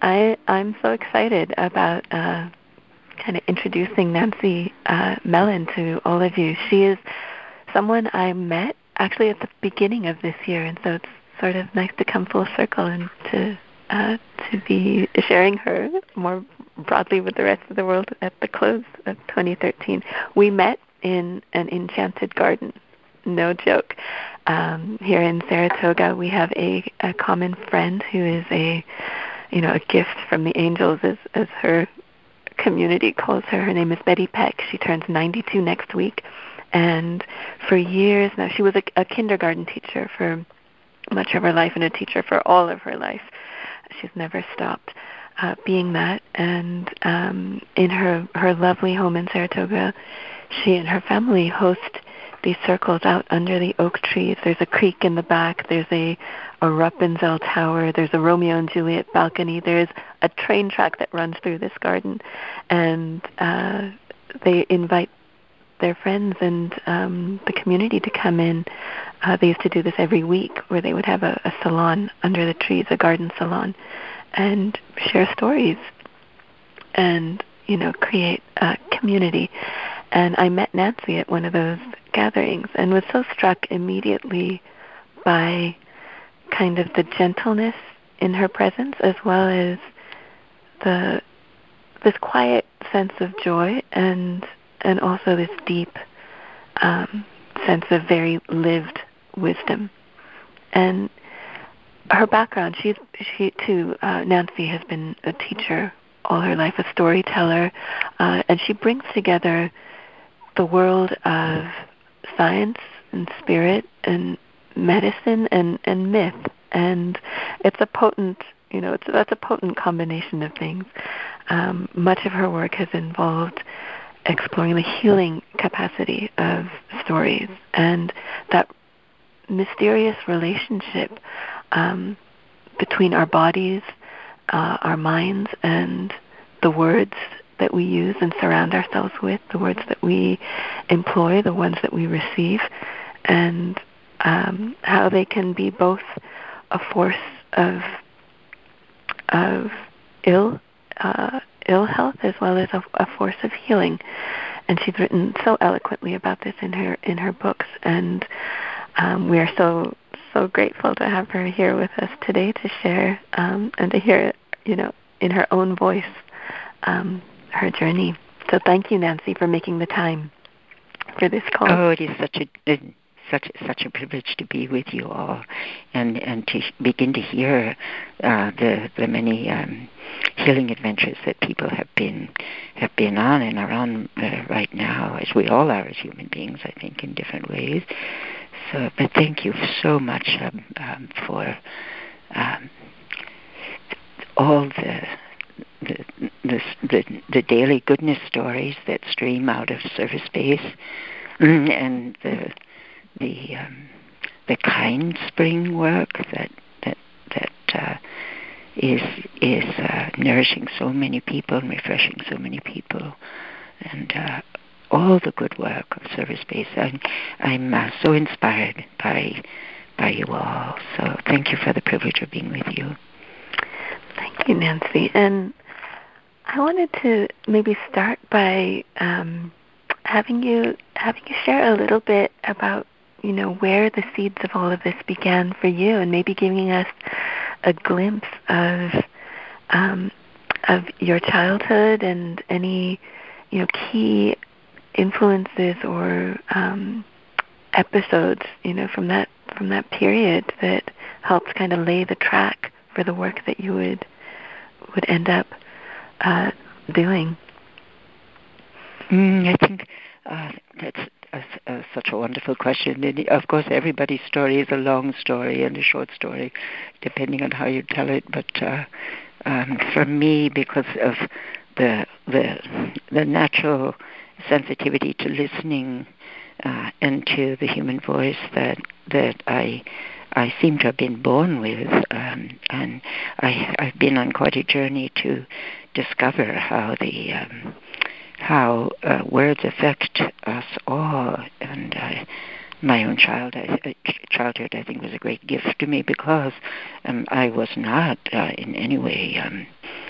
I'm so excited about kind of introducing Nancy Mellon to all of you. She is someone I met actually at the beginning of this year, and so it's sort of nice to come full circle and to be sharing her more broadly with the rest of the world at the close of 2013. We met in an enchanted garden. No joke. Here in Saratoga, we have a common friend who is a gift from the angels, as her community calls her. Her name is Betty Peck. She turns 92 next week. And for years now, she was a kindergarten teacher for much of her life and a teacher for all of her life. She's never stopped being that. And in her lovely home in Saratoga, she and her family host these circles out under the oak trees. There's a creek in the back. There's a Rapunzel tower. There's a Romeo and Juliet balcony. There's a train track that runs through this garden. And they invite their friends and the community to come in. They used to do this every week, where they would have a salon under the trees, a garden salon, and share stories and, create a community. And I met Nancy at one of those gatherings and was so struck immediately by kind of the gentleness in her presence, as well as this quiet sense of joy and also this deep sense of very lived wisdom. And her background, Nancy has been a teacher all her life, a storyteller, and she brings together the world of science and spirit and medicine and myth. And it's a potent, that's a potent combination of things. Much of her work has involved exploring the healing capacity of stories and that mysterious relationship between our bodies, our minds, and the words that we use and surround ourselves with, the words that we employ, the ones that we receive, and how they can be both a force of ill health as well as a force of healing. And she's written so eloquently about this in her books, and we are so grateful to have her here with us today to share and to hear, in her own voice, her journey. So thank you, Nancy, for making the time for this call. Oh, it is such a privilege to be with you all, and to begin to hear the many healing adventures that people have been on and are on right now, as we all are as human beings, I think, in different ways. So, but thank you so much for all the daily goodness stories that stream out of service space, and the kind spring work that is nourishing so many people and refreshing so many people, and all the good work of service space. I'm so inspired by you all. So thank you for the privilege of being with you. Thank you, Nancy. And I wanted to maybe start by having you share a little bit about where the seeds of all of this began for you, and maybe giving us a glimpse of your childhood and any key influences or episodes from that period that helped kind of lay the track for the work that you would end up doing. I think that's such a wonderful question. And of course, everybody's story is a long story and a short story, depending on how you tell it. But for me, because of the natural sensitivity to listening and to the human voice that I seem to have been born with, and I've been on quite a journey to discover how words affect us all. And my own childhood, I think, was a great gift to me, because I was not in any way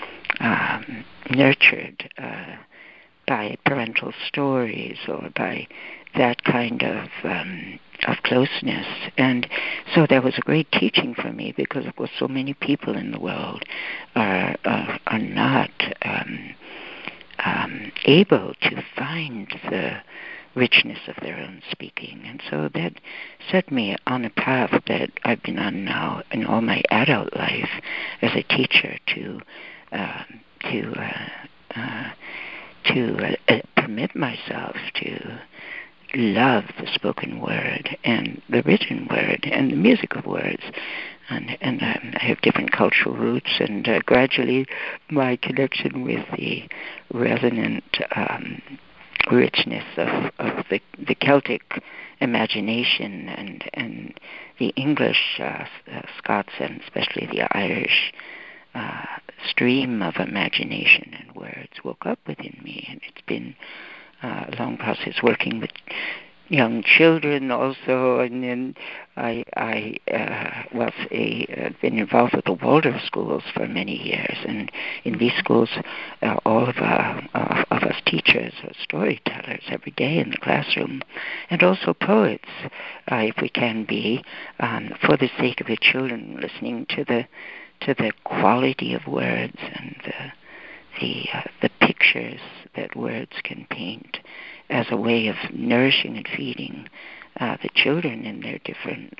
nurtured by parental stories or by that kind of closeness. And so that was a great teaching for me, because of course so many people in the world are not able to find the richness of their own speaking. And so that set me on a path that I've been on now in all my adult life as a teacher to permit myself to love the spoken word and the written word and the music of words. And I have different cultural roots, and gradually my connection with the resonant richness of the Celtic imagination and the English, Scots, and especially the Irish stream of imagination and words woke up within me. And it's been a long process working with young children also, and then I been involved with the Waldorf schools for many years, and in these schools all of us teachers are storytellers every day in the classroom, and also poets, if we can be, for the sake of the children, listening to the quality of words and the pictures that words can paint as a way of nourishing and feeding the children in their different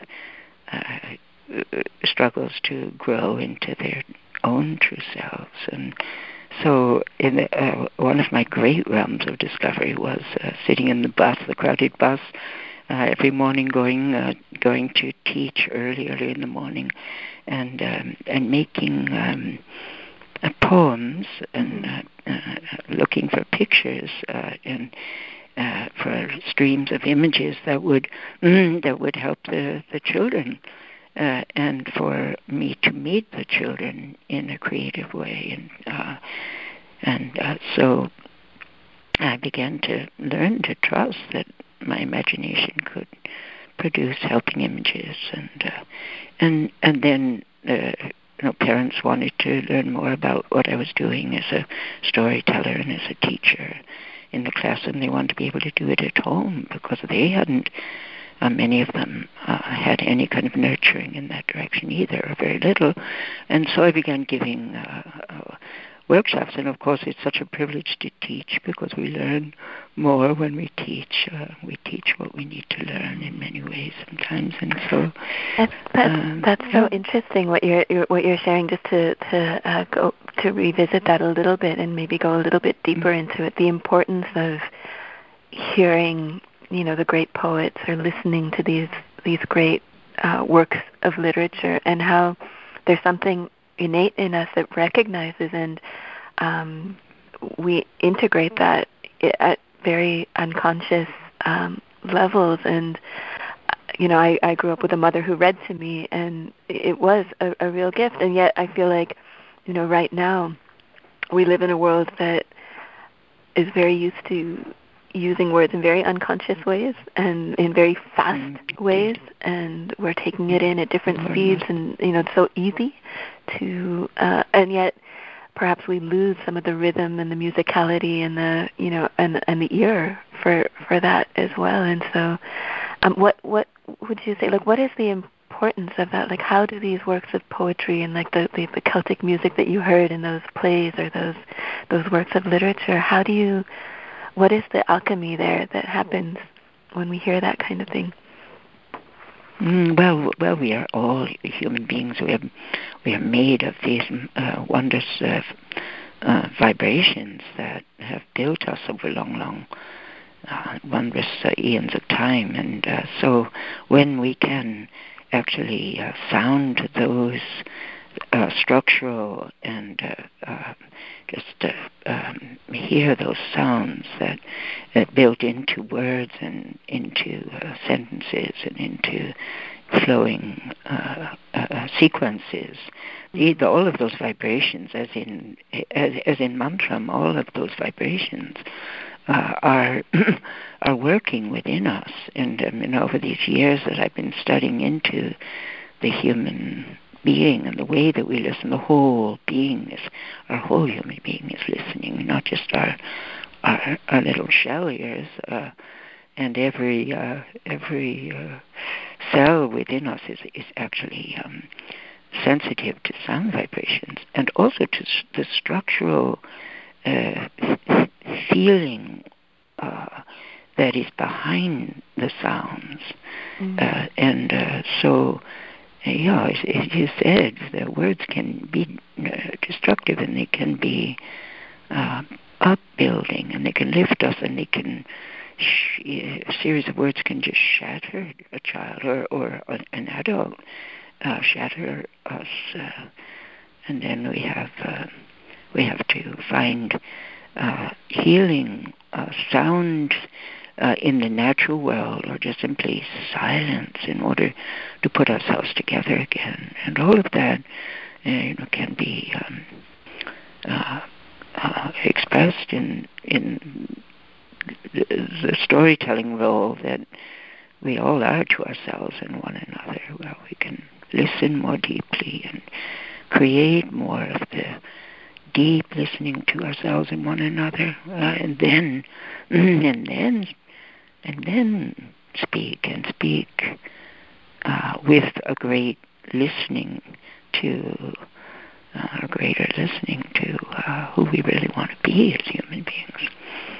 struggles to grow into their own true selves. And so one of my great realms of discovery was sitting in the crowded bus, every morning going to teach early in the morning, and making poems and looking for pictures and for streams of images that would help the children, and for me to meet the children in a creative way, and so I began to learn to trust that my imagination could produce helping images, and then parents wanted to learn more about what I was doing as a storyteller and as a teacher in the classroom. They wanted to be able to do it at home, because they hadn't, many of them, had any kind of nurturing in that direction either, or very little. And so I began giving workshops, and of course it's such a privilege to teach, because we learn more when we teach. We teach what we need to learn in many ways sometimes, and so that's so interesting what you're sharing. Just to go to revisit that a little bit and maybe go a little bit deeper into it. The importance of hearing, the great poets, or listening to these great works of literature, and how there's something innate in us that recognizes, and we integrate that at very unconscious levels. And I grew up with a mother who read to me, and it was a real gift. And yet I feel like right now we live in a world that is very used to using words in very unconscious ways and in very fast ways, and we're taking it in at different speeds, and it's so easy to and yet perhaps we lose some of the rhythm and the musicality and the and the ear for that as well. And so what would you say, what is the importance of that? How do these works of poetry and the Celtic music that you heard in those plays, or those works of literature, what is the alchemy there that happens when we hear that kind of thing? Well, we are all human beings. We are made of these wondrous vibrations that have built us over long, wondrous eons of time. And so when we can actually sound those structural and hear those sounds that built into words and into sentences and into flowing sequences, all of those vibrations, as in mantram, all of those vibrations are working within us. And over these years that I've been studying into the human being and the way that we listen, the whole beingness, our whole human being is listening, not just our little shell ears, and every cell within us is actually sensitive to sound vibrations, and also to the structural feeling that is behind the sounds. So as you said, the words can be destructive, and they can be upbuilding, and they can lift us, and they can a series of words can just shatter a child or an adult, shatter us, and then we have to find healing sounds in the natural world, or just simply silence, in order to put ourselves together again. And all of that can be expressed in the storytelling role that we all are to ourselves and one another, where we can listen more deeply and create more of the deep listening to ourselves and one another, and then speak with a great listening to a greater listening to who we really want to be as human beings.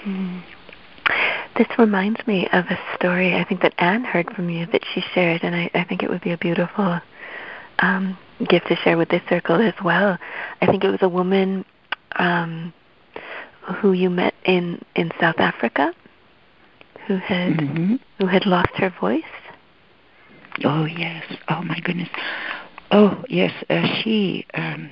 This reminds me of a story I think that Anne heard from you that she shared, and I think it would be a beautiful gift to share with this circle as well. I think it was a woman who you met in South Africa who had lost her voice. Oh yes! Oh my goodness! Oh yes! She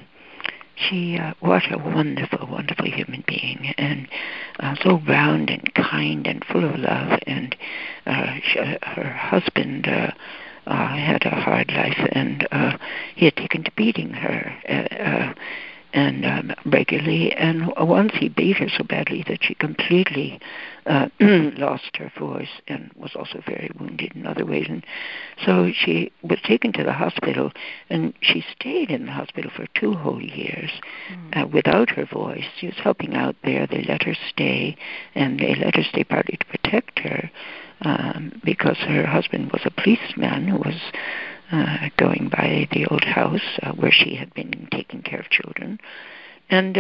what a wonderful, wonderful human being, and so round and kind and full of love. And her husband had a hard life, and he had taken to beating her and regularly. And once he beat her so badly that she completely lost her voice, and was also very wounded in other ways. And so she was taken to the hospital, and she stayed in the hospital for 2 whole years without her voice. She was helping out there. They let her stay, and they let her stay partly to protect her, because her husband was a policeman who was going by the old house where she had been taking care of children. And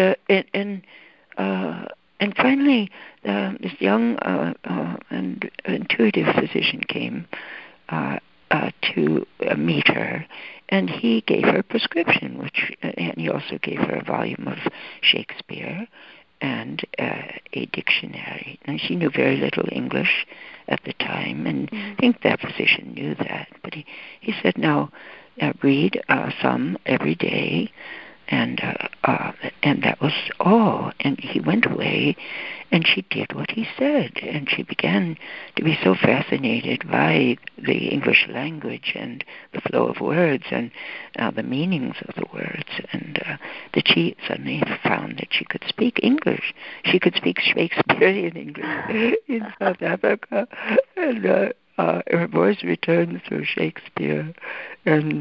finally, this young and intuitive physician came to meet her, and he gave her a prescription, and he also gave her a volume of Shakespeare and a dictionary. And she knew very little English at the time, and I think that physician knew that. But he said, now, read some every day, and that was all. And he went away, and she did what he said, and she began to be so fascinated by the English language and the flow of words and the meanings of the words, and that she suddenly found that she could speak English. She could speak Shakespearean English in South Africa, and her voice returned through Shakespeare, and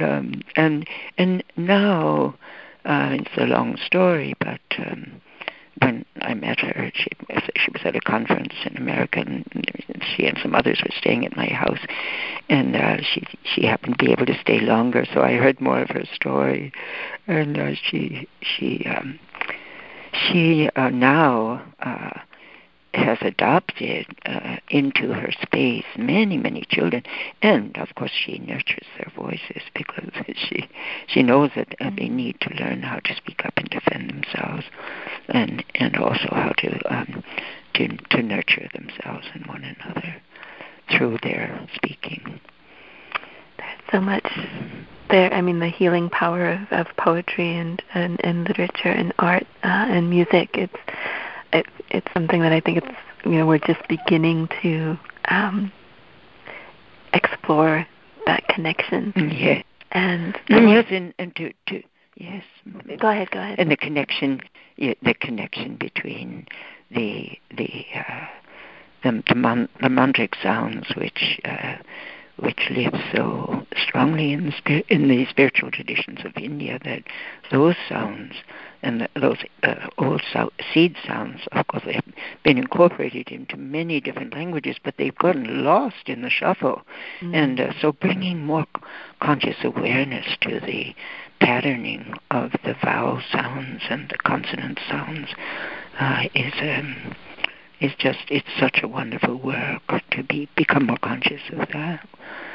now. It's a long story, but when I met her, she was at a conference in America, and she and some others were staying at my house, and she happened to be able to stay longer, so I heard more of her story, and she now has adopted into her space many, many children, and of course she nurtures their voices, because she knows that they need to learn how to speak up and defend themselves, and also how to nurture themselves and one another through their speaking. There's so much there. I mean, the healing power of poetry and literature and art and music. It's something that I think we're just beginning to explore that connection. Yeah. And yes, and to yes. Go ahead. And the connection between the mantric sounds, which which lives so strongly in the spiritual traditions of India, that those sounds and those old seed sounds, of course, they have been incorporated into many different languages, but they've gotten lost in the shuffle. And so bringing more conscious awareness to the patterning of the vowel sounds and the consonant sounds is just, it's such a wonderful work to become more conscious of that.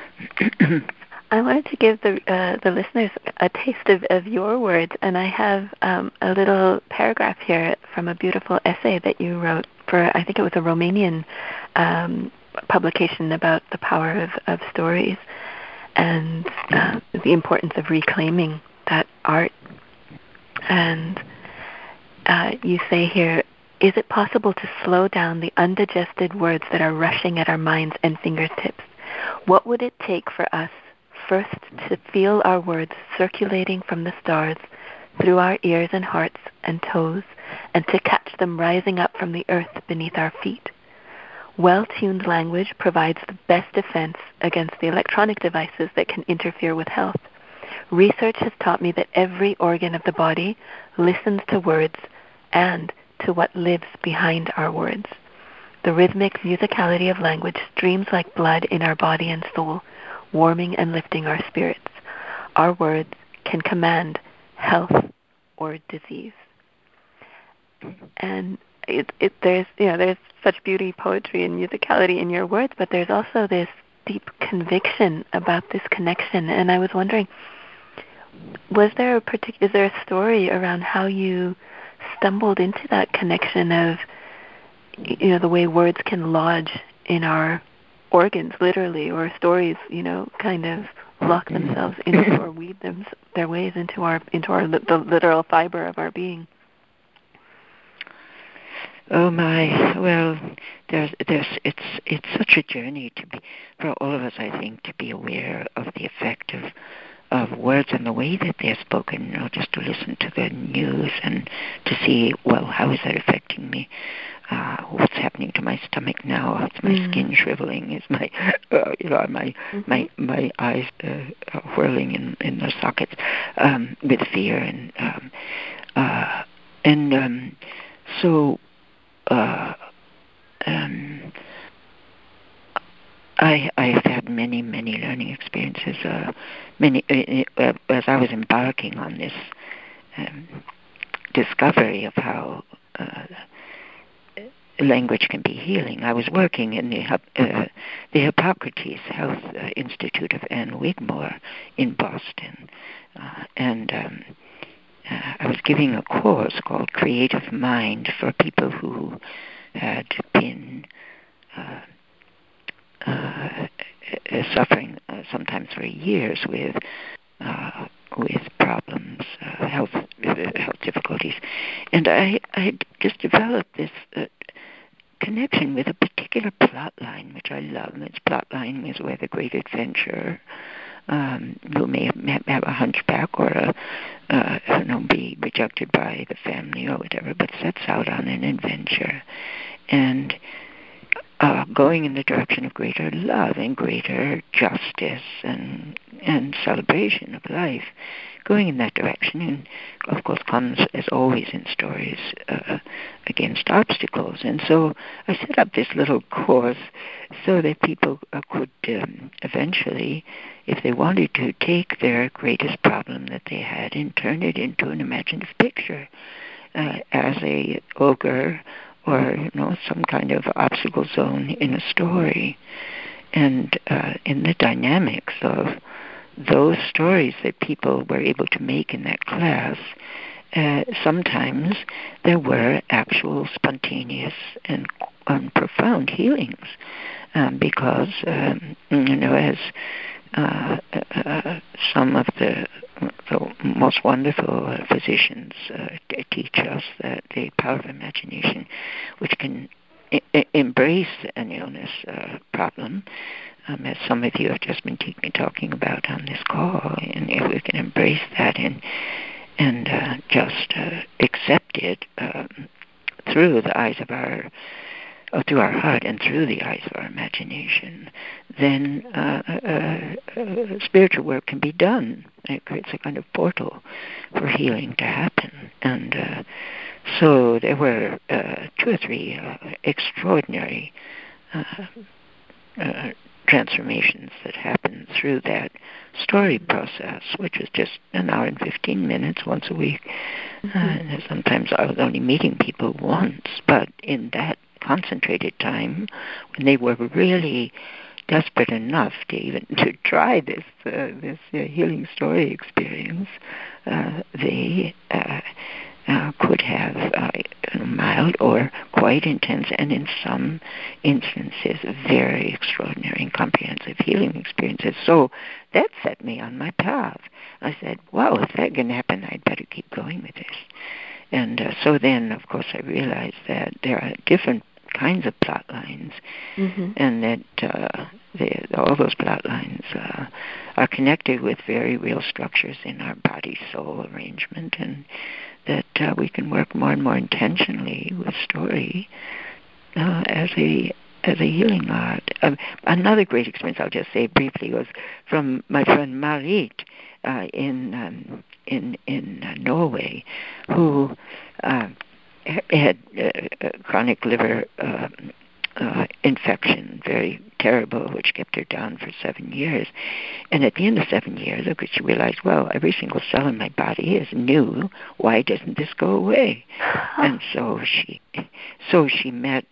I wanted to give the listeners a taste of your words, and I have a little paragraph here from a beautiful essay that you wrote for, I think it was a Romanian publication about the power of stories and the importance of reclaiming that art. And you say here, is it possible to slow down the undigested words that are rushing at our minds and fingertips? What would it take for us first to feel our words circulating from the stars through our ears and hearts and toes, and to catch them rising up from the earth beneath our feet? Well-tuned language provides the best defense against the electronic devices that can interfere with health. Research has taught me that every organ of the body listens to words and to what lives behind our words. The rhythmic musicality of language streams like blood in our body and soul, warming and lifting our spirits. Our words can command health or disease. And there's such beauty, poetry, and musicality in your words, but there's also this deep conviction about this connection. And I was wondering, is there a story around how you stumbled into that connection of, the way words can lodge in our organs, literally, or stories, kind of lock themselves into or weave their ways into the literal fiber of our being? Oh my! Well, it's such a journey for all of us, I think, to be aware of the effect of words and the way that they're spoken. Just to listen to the news and to see, well, how is that affecting me? What's happening to my stomach now? Is my skin shriveling? Is my, my eyes whirling in their sockets with fear? So I've had many learning experiences. As I was embarking on this discovery of how language can be healing. I was working in the Hippocrates Health Institute of Ann Wigmore in Boston, and I was giving a course called Creative Mind for people who had been suffering sometimes for years with problems, health difficulties, and I had just developed this connection with a particular plot line, which I love. Its plot line is where the great adventurer, who may have a hunchback or be rejected by the family or whatever, but sets out on an adventure and going in the direction of greater love and greater justice and celebration of life, going in that direction, and of course comes, as always in stories, against obstacles. And so I set up this little course so that people could eventually, if they wanted to, take their greatest problem that they had and turn it into an imaginative picture as a ogre or some kind of obstacle zone in a story. And in the dynamics of those stories that people were able to make in that class, sometimes there were actual spontaneous and profound healings, because as some of the most wonderful physicians teach us, that the power of imagination, which can embrace an illness problem, as some of you have just been talking about on this call, and if we can embrace that and just accept it through the eyes of our through our heart and through the eyes of our imagination, then spiritual work can be done. It creates a kind of portal for healing to happen. And so there were 2 or 3 extraordinary transformations that happened through that story process, which was just an hour and 15 minutes once a week. And sometimes I was only meeting people once, but in that concentrated time, when they were really desperate enough to even to try this healing story experience, they could have mild or quite intense, and in some instances, very extraordinary and comprehensive healing experiences. So that set me on my path. I said, wow, if that can happen, I'd better keep going with this. And so then, of course, I realized that there are different kinds of plot lines, and that all those plot lines are connected with very real structures in our body-soul arrangement, and that we can work more and more intentionally with story as a healing art. Another great experience, I'll just say briefly, was from my friend Marit in Norway, who had chronic liver infection, very terrible, which kept her down for 7 years. And at the end of 7 years, she realized, well, every single cell in my body is new. Why doesn't this go away? And so she met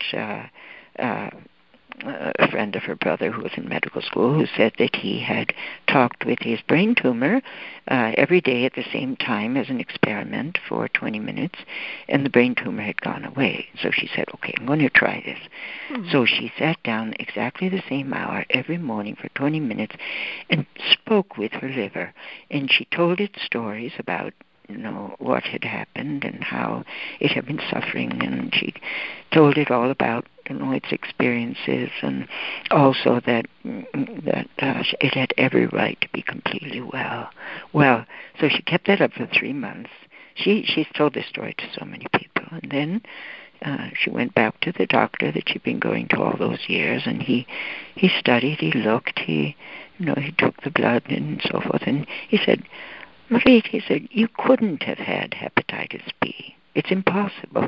a friend of her brother who was in medical school, who said that he had talked with his brain tumor every day at the same time as an experiment for 20 minutes, and the brain tumor had gone away. So she said, okay, I'm going to try this. So she sat down exactly the same hour every morning for 20 minutes and spoke with her liver, and she told it stories about what had happened and how it had been suffering, and she told it all about its experiences, and also that it had every right to be completely well. Well, so she kept that up for 3 months. She's told this story to so many people, and then she went back to the doctor that she'd been going to all those years, and he studied, he looked, he took the blood and so forth, and he said, Marie, he said, you couldn't have had hepatitis B. It's impossible.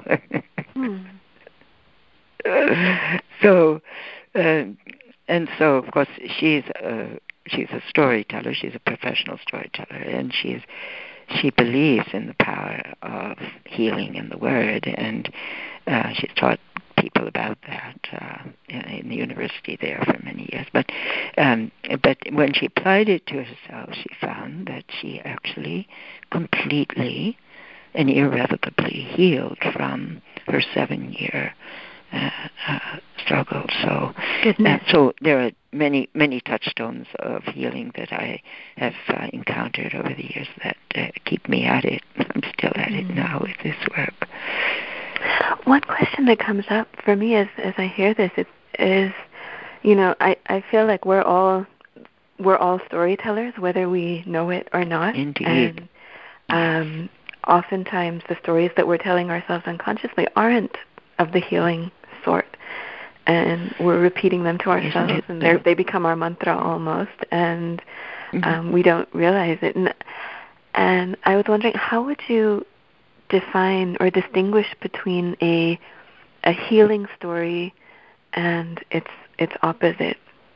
So, and so, of course, she's a storyteller. She's a professional storyteller, and she believes in the power of healing in the word, and she's taught people about that in the university there for many years. But when she applied it to herself, she found that she actually completely and irrevocably healed from her 7-year struggle. So there are many, many touchstones of healing that I have encountered over the years that keep me at it. I'm still at it now with this work. One question that comes up for me as I hear this is, I feel like we're all storytellers, whether we know it or not. Indeed. And oftentimes the stories that we're telling ourselves unconsciously aren't of the healing sort, and we're repeating them to ourselves, and they become our mantra almost, and we don't realize it. And I was wondering, how would you define or distinguish between a healing story and its opposite?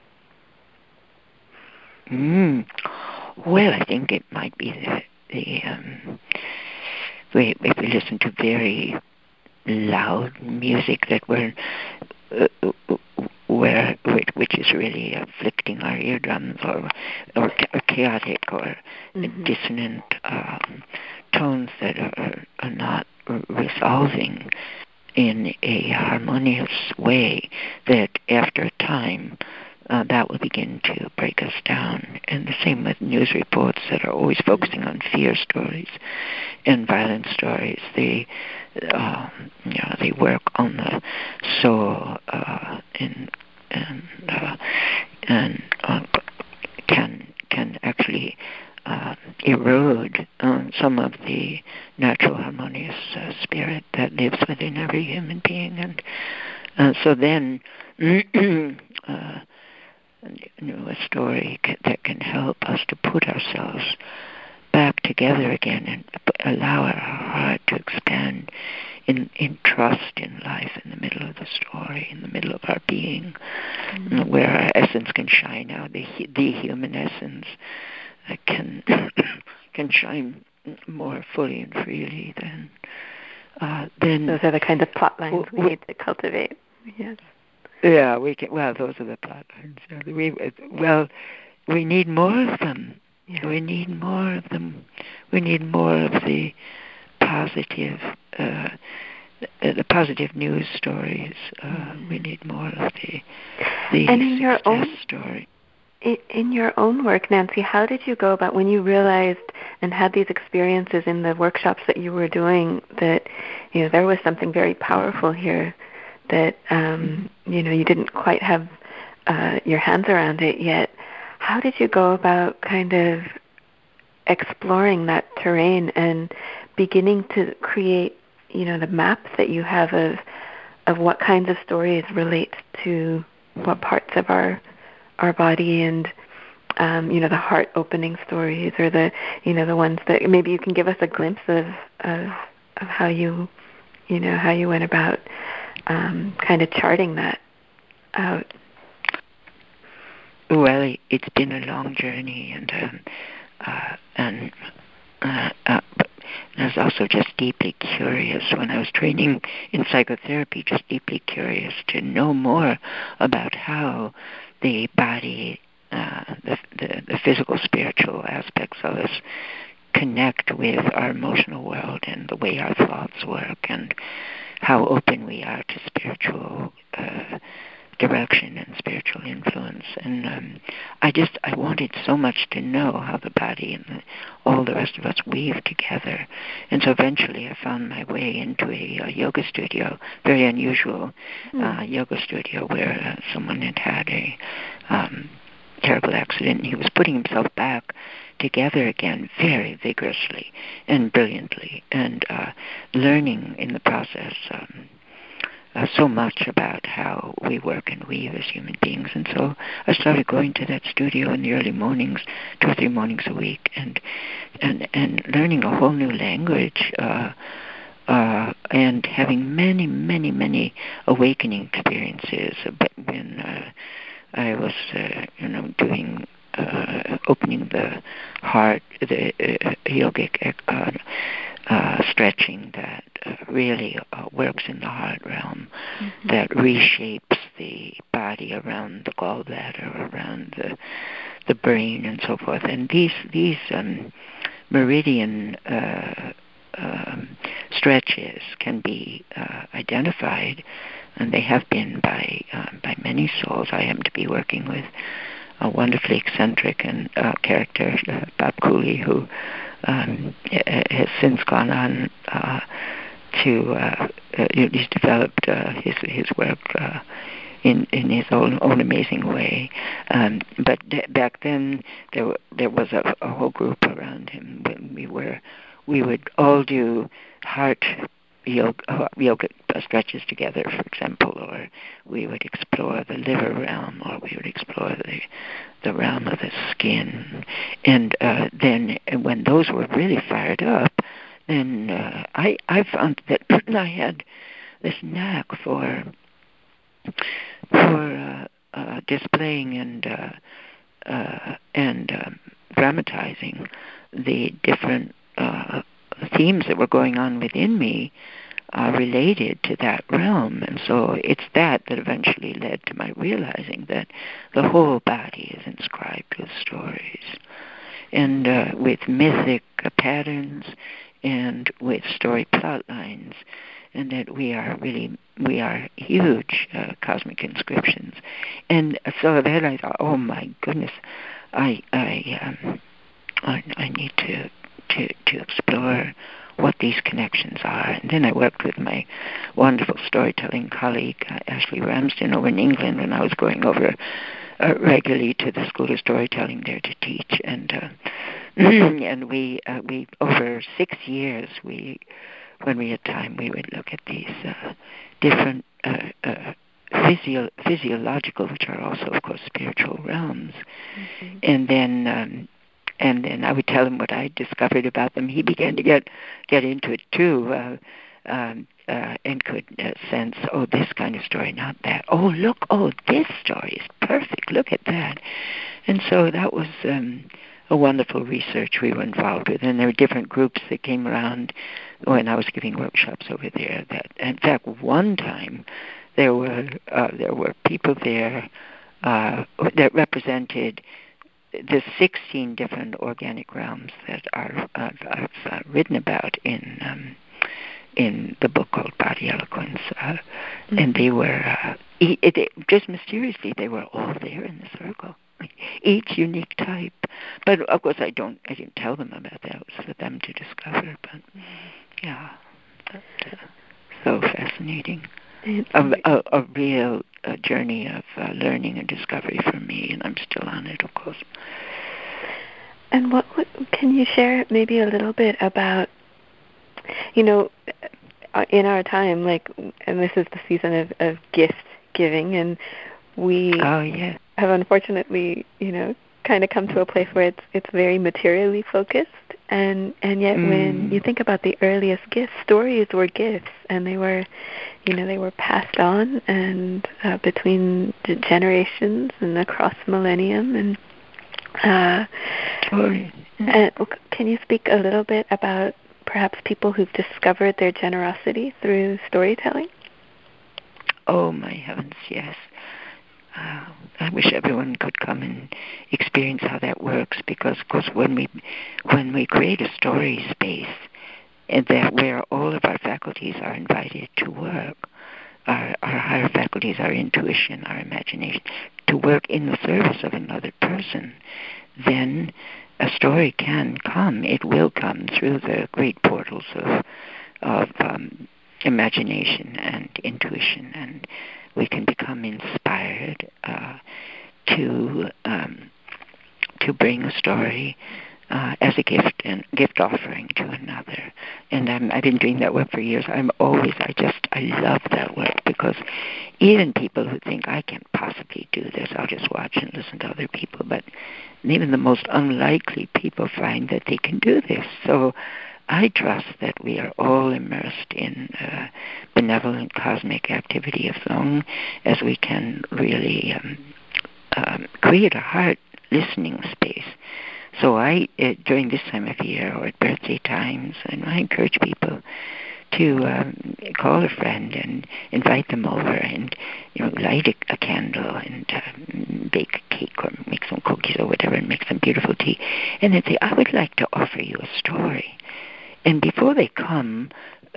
Well, I think it might be if we listen to very loud music that which is really afflicting our eardrums, or chaotic or dissonant tones that are not resolving in a harmonious way, that after a time that will begin to break us down. And the same with news reports that are always focusing on fear stories and violent stories. They work on the soul and can actually erode some of the natural harmonious spirit that lives within every human being. So then, a story that can help us to put ourselves back together again and allow our heart to expand in trust in life in the middle of the story, in the middle of our being, where our essence can shine out, the human essence can shine more fully and freely than those are the kinds of plot lines we need to cultivate. Yes. Yeah, we can. Well, those are the plot lines. We need more of them. Yeah. We need more of them. We need more of the positive news stories. We need more of the and in your own story. In your own work, Nancy, how did you go about when you realized and had these experiences in the workshops that you were doing that there was something very powerful here that you didn't quite have your hands around it yet? How did you go about kind of exploring that terrain and beginning to create the map that you have of what kinds of stories relate to what parts of our body, and the heart opening stories, or the the ones that maybe you can give us a glimpse of how you how you went about kind of charting that out? Well, it's been a long journey, and but I was also just deeply curious when I was training in psychotherapy, just deeply curious to know more about how the body, the physical, spiritual aspects of us connect with our emotional world and the way our thoughts work, and how open we are to spiritual direction and spiritual influence. And I wanted so much to know how the body and all the rest of us weave together. And so eventually I found my way into a yoga studio, very unusual yoga studio, where someone had a terrible accident, and he was putting himself back together again very vigorously and brilliantly, and learning in the process so much about how we work and weave as human beings. And so I started going to that studio in the early mornings, 2 or 3 mornings a week, and learning a whole new language, and having many, many, many awakening experiences. But when I was, doing opening the heart, the yogic stretching that really works in the heart realm, that reshapes the body around the gallbladder, around the brain, and so forth. And these meridian stretches can be identified, and they have been by many souls. I happen to be working with a wonderfully eccentric and character, Bob Cooley, who has since gone on to he's developed his work in his own amazing way. But back then there was a whole group around him. When we would all do heart yoga stretches together, for example, or we would explore the liver realm, or we would explore the realm of the skin. And then when those were really fired up, then I found that I had this knack for displaying and dramatizing the different themes that were going on within me related to that realm. And so it's that eventually led to my realizing that the whole body is inscribed with stories, and with mythic patterns, and with story plot lines, and that we are huge cosmic inscriptions. And so then I thought, oh my goodness, I need to explore what these connections are. And then I worked with my wonderful storytelling colleague, Ashley Ramsden, over in England, when I was going over regularly to the School of Storytelling there to teach. And and we over 6 years, when we had time, we would look at these different physiological, which are also, of course, spiritual realms. Mm-hmm. And then I would tell him what I discovered about them. He began to get into it too, and could sense, oh, this kind of story, not that. Oh, look, oh, this story is perfect. Look at that. And so that was a wonderful research we were involved with. And there were different groups that came around when I was giving workshops over there. That, in fact, one time there were people there that represented the 16 different organic realms that I've written about in the book called Body Eloquence, mm-hmm. and they were just mysteriously they were all there in the circle, each unique type. But of course, I didn't tell them about that. It was for them to discover. But yeah, so fascinating. A real journey of learning and discovery for me, and I'm still on it, of course. And can you share maybe a little bit about, in our time, and this is the season of gift giving, and we have unfortunately, kind of come to a place where it's very materially focused, and yet when you think about the earliest gifts, stories were gifts, and they were passed on and between generations and across millennium, and can you speak a little bit about perhaps people who've discovered their generosity through storytelling? Oh my heavens, yes. I wish everyone could come and experience how that works, because of course when we create a story space, and that where all of our faculties are invited to work, our higher faculties, our intuition, our imagination, to work in the service of another person, then a story can come. It will come through the great portals of imagination and intuition, and we can become inspired to bring a story as a gift offering to another. And I've been doing that work for years. I love that work, because even people who think I can't possibly do this, I'll just watch and listen to other people, but even the most unlikely people find that they can do this. So I trust that we are all immersed in benevolent cosmic activity as long as we can really create a heart listening space. So I, during this time of year or at birthday times, and I encourage people to call a friend and invite them over, and light a candle and bake a cake or make some cookies or whatever, and make some beautiful tea, and then say, I would like to offer you a story. And before they come,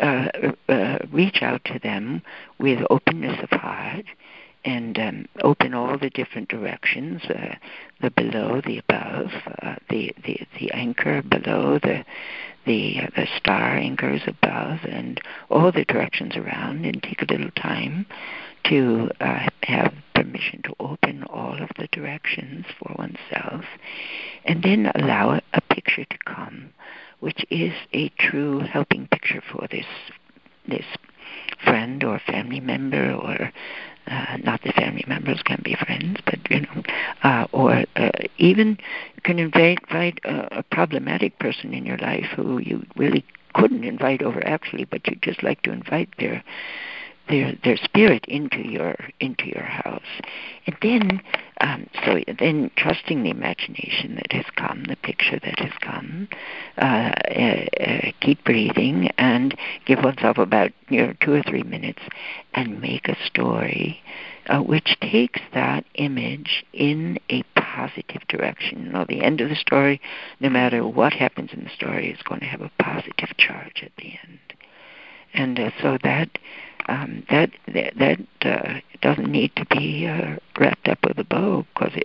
reach out to them with openness of heart, and open all the different directions, the below, the above, the anchor below, the star anchors above, and all the directions around, and take a little time to have permission to open all of the directions for oneself, and then allow a picture to come, which is a true helping picture for this friend or family member, or not the family members can be friends, but or even you can invite a problematic person in your life who you really couldn't invite over actually, but you'd just like to invite their spirit into your house, and then then trusting the imagination that has come, the picture that has come, keep breathing and give oneself about 2 or 3 minutes and make a story which takes that image in a positive direction. The end of the story, no matter what happens in the story, is going to have a positive charge at the end. And so that doesn't need to be wrapped up with a bow,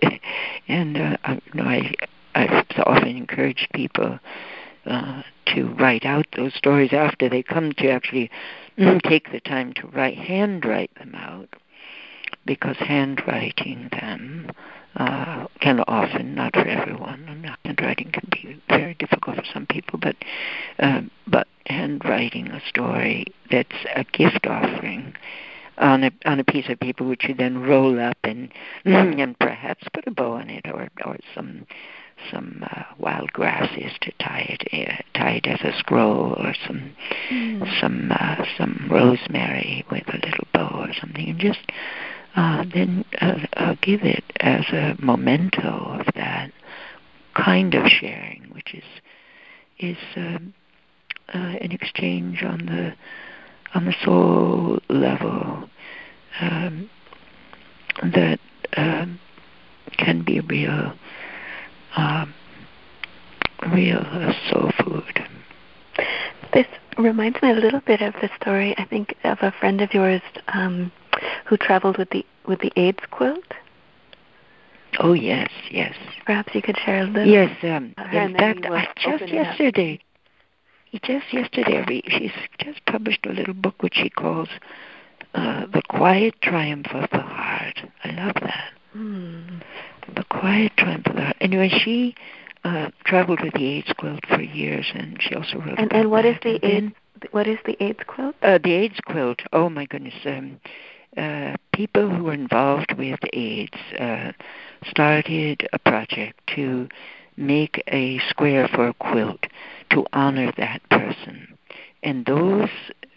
I've so often encouraged people to write out those stories after they come, to actually take the time to handwrite them out, because handwriting them can often, not for everyone, handwriting can be very difficult for some people, but handwriting a story that's a gift offering on a piece of paper, which you then roll up and and perhaps put a bow on it, or some wild grasses to tie it as a scroll, or some rosemary with a little bow or something, and just then give it as a memento of that kind of sharing, which is an exchange on the soul level that can be real soul food. This reminds me a little bit of the story, I think, of a friend of yours who traveled with the AIDS quilt. Oh, yes. Perhaps you could share a little. Yes, in fact, just yesterday, she's just published a little book which she calls The Quiet Triumph of the Heart. I love that. The Quiet Triumph of the Heart. Anyway, she traveled with the AIDS quilt for years, and she also wrote about and what that. What is the AIDS quilt? The AIDS quilt, oh my goodness. People who were involved with AIDS started a project to make a square for a quilt to honor that person. And those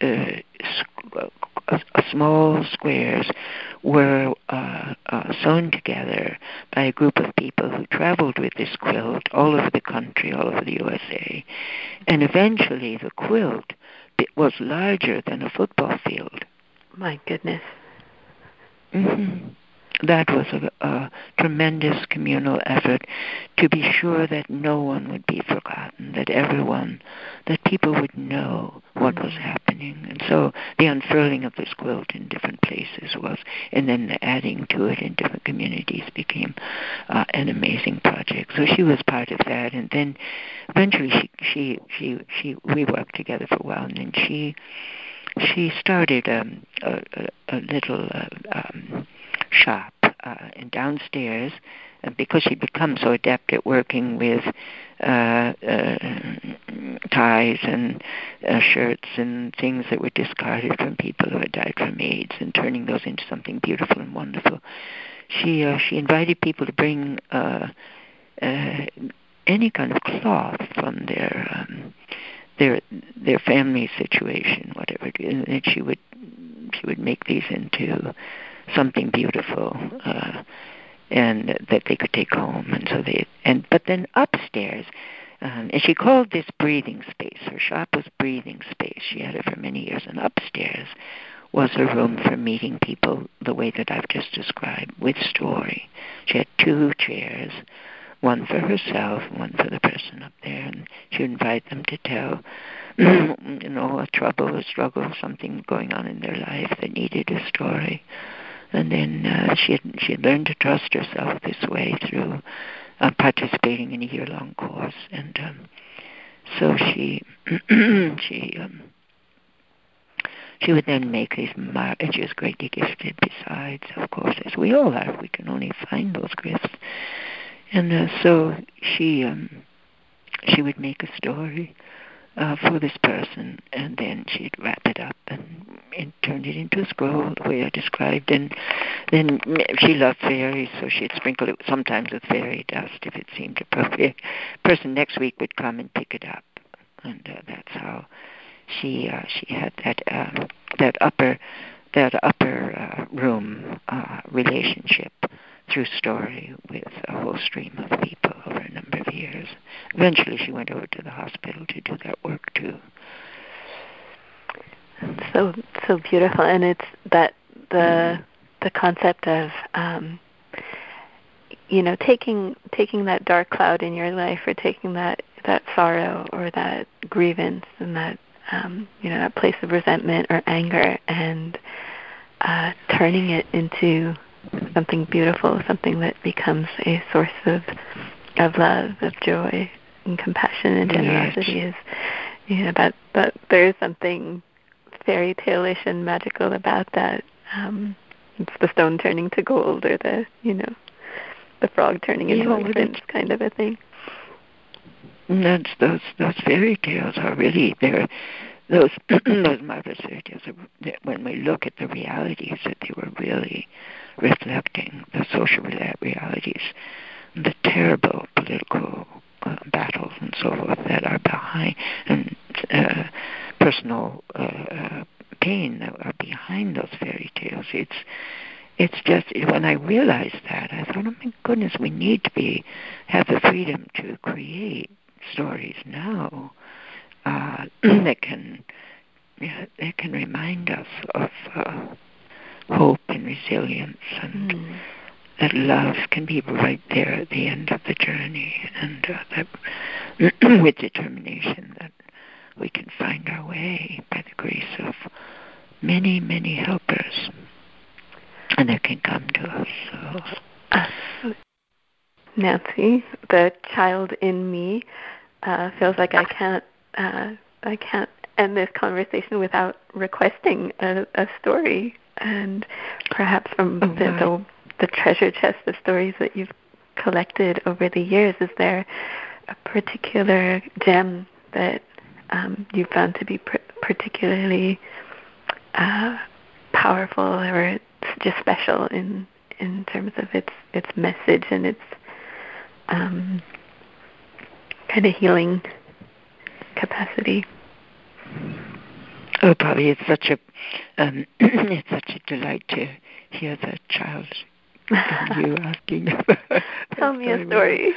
small squares were sewn together by a group of people who traveled with this quilt all over the country, all over the USA. And eventually the quilt was larger than a football field. My goodness. Mm-hmm. That was a tremendous communal effort to be sure that no one would be forgotten, that people would know what was happening. And so the unfurling of this quilt in different places and then the adding to it in different communities became an amazing project. So she was part of that, and then eventually we worked together for a while, and then she started a little shop and downstairs, because she'd become so adept at working with ties and shirts and things that were discarded from people who had died from AIDS, and turning those into something beautiful and wonderful. She invited people to bring any kind of cloth from their family situation, whatever it is, and she would make these into something beautiful, and that they could take home. And so but then upstairs, and she called this breathing space. Her shop was breathing space. She had it for many years, and upstairs was her room for meeting people the way that I've just described, with story. She had 2 chairs, one for herself, one for the person up there, and she would invite them to tell, a trouble, a struggle, something going on in their life that needed a story. And then she had learned to trust herself this way through participating in a year-long course, and so she would then make these and she was greatly gifted. Besides, of course, as we all are, we can only find those gifts. And so she would make a story for this person, and then she'd wrap it up and turn it into a scroll the way I described. And then she loved fairies, so she'd sprinkle it sometimes with fairy dust if it seemed appropriate. The person next week would come and pick it up, and that's how she had that upper room relationship through story with a whole stream of people over a number of years. Eventually she went over to the hospital to do that work too. So beautiful. And it's that the concept of taking that dark cloud in your life, or taking that sorrow or that grievance and that that place of resentment or anger, and turning it into something beautiful, something that becomes a source of love, of joy, and compassion and generosity. Yes. But there is something fairy tale-ish and magical about that. It's the stone turning to gold, or the frog turning into a prince, kind of a thing. Those fairy tales are really those those marvelous fairy tales, when we look at the realities that they were really reflecting, the social realities, the terrible political battles and so forth that are behind, and personal pain that are behind those fairy tales. It's just, when I realized that, I thought, oh my goodness, we need to have the freedom to create stories now that can remind us of hope and resilience, and that love can be right there at the end of the journey, and that with determination that we can find our way by the grace of many, many helpers, and that can come to us. So. Nancy, the child in me feels like I can't end this conversation without requesting a story, and perhaps from the treasure chest of stories that you've collected over the years, is there a particular gem that you found to be particularly powerful or just special in terms of its message and its kind of healing capacity? Oh, Bobby, it's such a it's such a delight to hear the child in you asking. Tell me a story.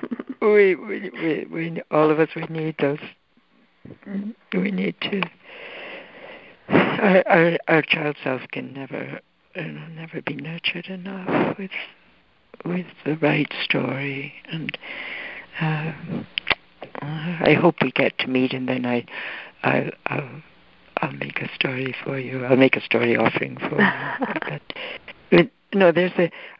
We all of us, we need those. We need to. Our child self can never be nurtured enough with the right story, and I hope we get to meet, and then I'll make a story for you. I'll make a story offering for you. But no, there's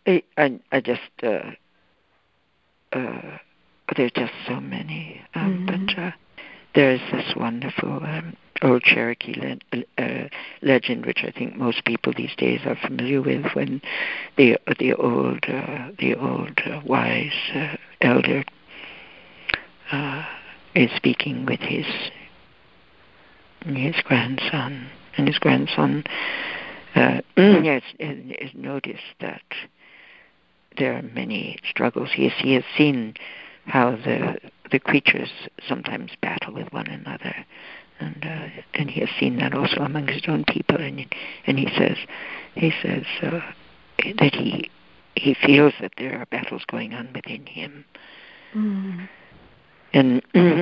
there's just so many. But there's this wonderful old Cherokee legend, which I think most people these days are familiar with, when the old wise elder is speaking with his grandson, and his grandson has noticed that there are many struggles. He has seen how the creatures sometimes battle with one another, and he has seen that also among his own people, and he says that he feels that there are battles going on within him, and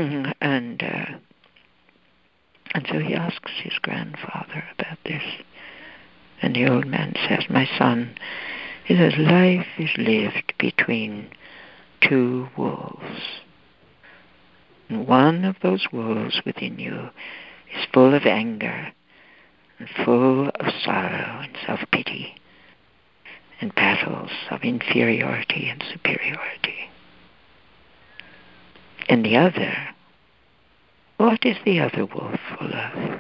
so he asks his grandfather about this, and the old man says, "My son," he says, "life is lived between two wolves. And one of those wolves within you is full of anger and full of sorrow and self-pity and battles of inferiority and superiority. And the other, what is the other wolf full of?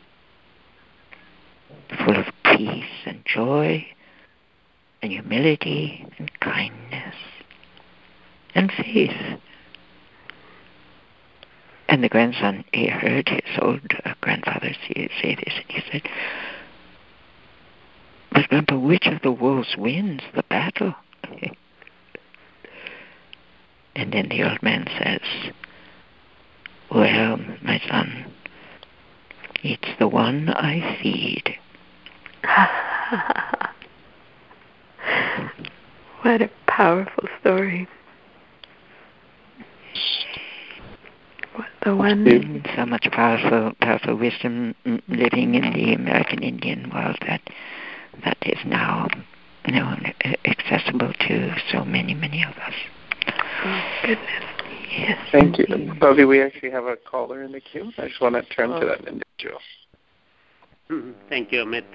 Full of peace and joy and humility and kindness and faith." And the grandson, he heard his old grandfather say this, and he said, "But remember, which of the wolves wins the battle?" And then the old man says, "Well, my son, it's the one I feed." What a powerful story. The one, so much powerful wisdom living in the American Indian world that is now, accessible to so many of us. Oh goodness! Yes. Thank you, Bobby. We actually have a caller in the queue. I just want to turn to that individual. Thank you, Amit.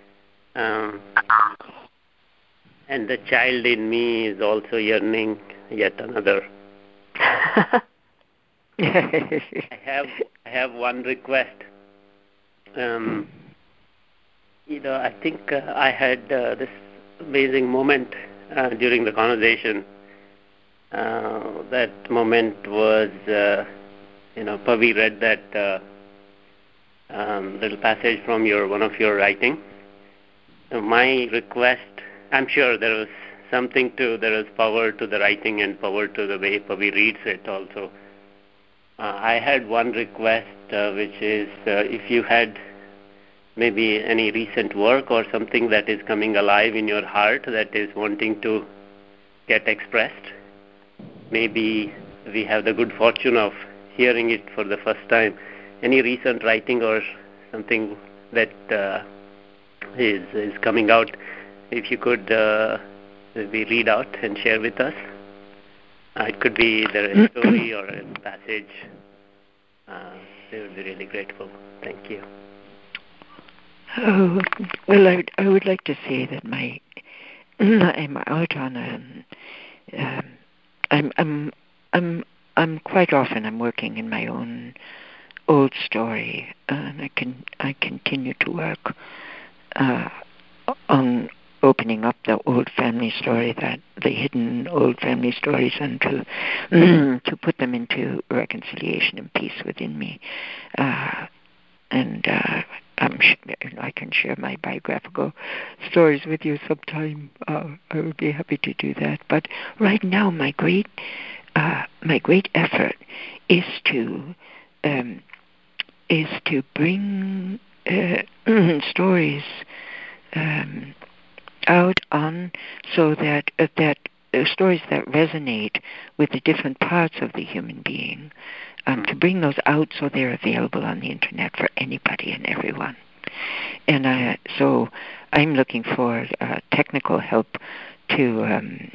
And the child in me is also yearning yet another. I have one request. I think I had this amazing moment during the conversation. That moment was, Pavi read that little passage from one of your writing. My request, I'm sure there is power to the writing and power to the way Pavi reads it also. I had one request, which is if you had maybe any recent work or something that is coming alive in your heart that is wanting to get expressed. Maybe we have the good fortune of hearing it for the first time. Any recent writing or something that is coming out, if you could maybe read out and share with us. It could be either a story or a passage. We would be really grateful. Thank you. Oh, well, I would like to say that I'm out on I'm quite often I'm working in my own old story, and I continue to work on opening up the old family story, the hidden old family stories, and to put them into reconciliation and peace within me. I can share my biographical stories with you sometime. I would be happy to do that. But right now, my great effort is to bring stories out on so that stories that resonate with the different parts of the human being. To bring those out so they're available on the internet for anybody and everyone. And so I'm looking for technical help to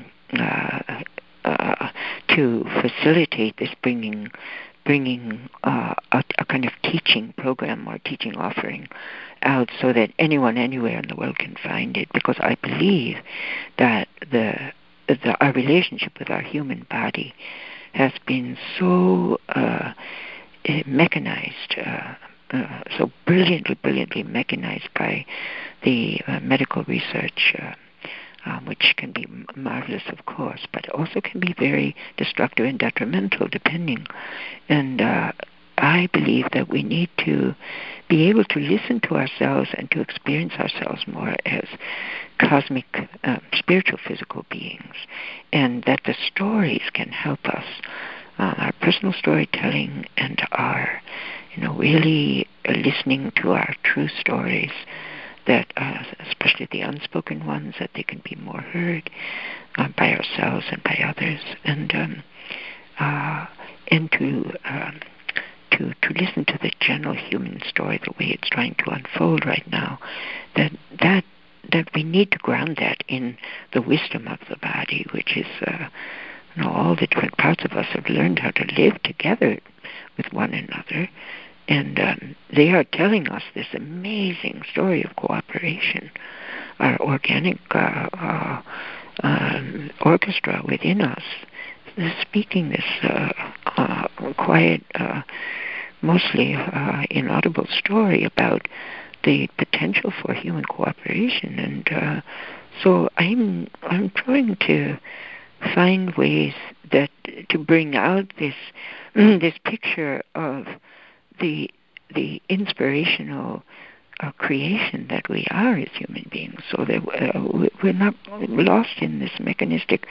facilitate this bringing a kind of teaching program or teaching offering out so that anyone anywhere in the world can find it, because I believe that our relationship with our human body has been so mechanized, so brilliantly mechanized by the medical research, which can be marvelous, of course, but also can be very destructive and detrimental, depending. And I believe that we need to be able to listen to ourselves and to experience ourselves more as cosmic, spiritual, physical beings, and that the stories can help us, our personal storytelling and our, really listening to our true stories, that especially the unspoken ones, that they can be more heard by ourselves and by others, and to listen to the general human story, the way it's trying to unfold right now, that we need to ground that in the wisdom of the body, which is, all the different parts of us have learned how to live together with one another, and they are telling us this amazing story of cooperation. Our organic orchestra within us is speaking this quiet, mostly inaudible story about the potential for human cooperation, and so I'm trying to find ways that to bring out this picture of the inspirational creation that we are as human beings, so that we're not lost in this mechanistic,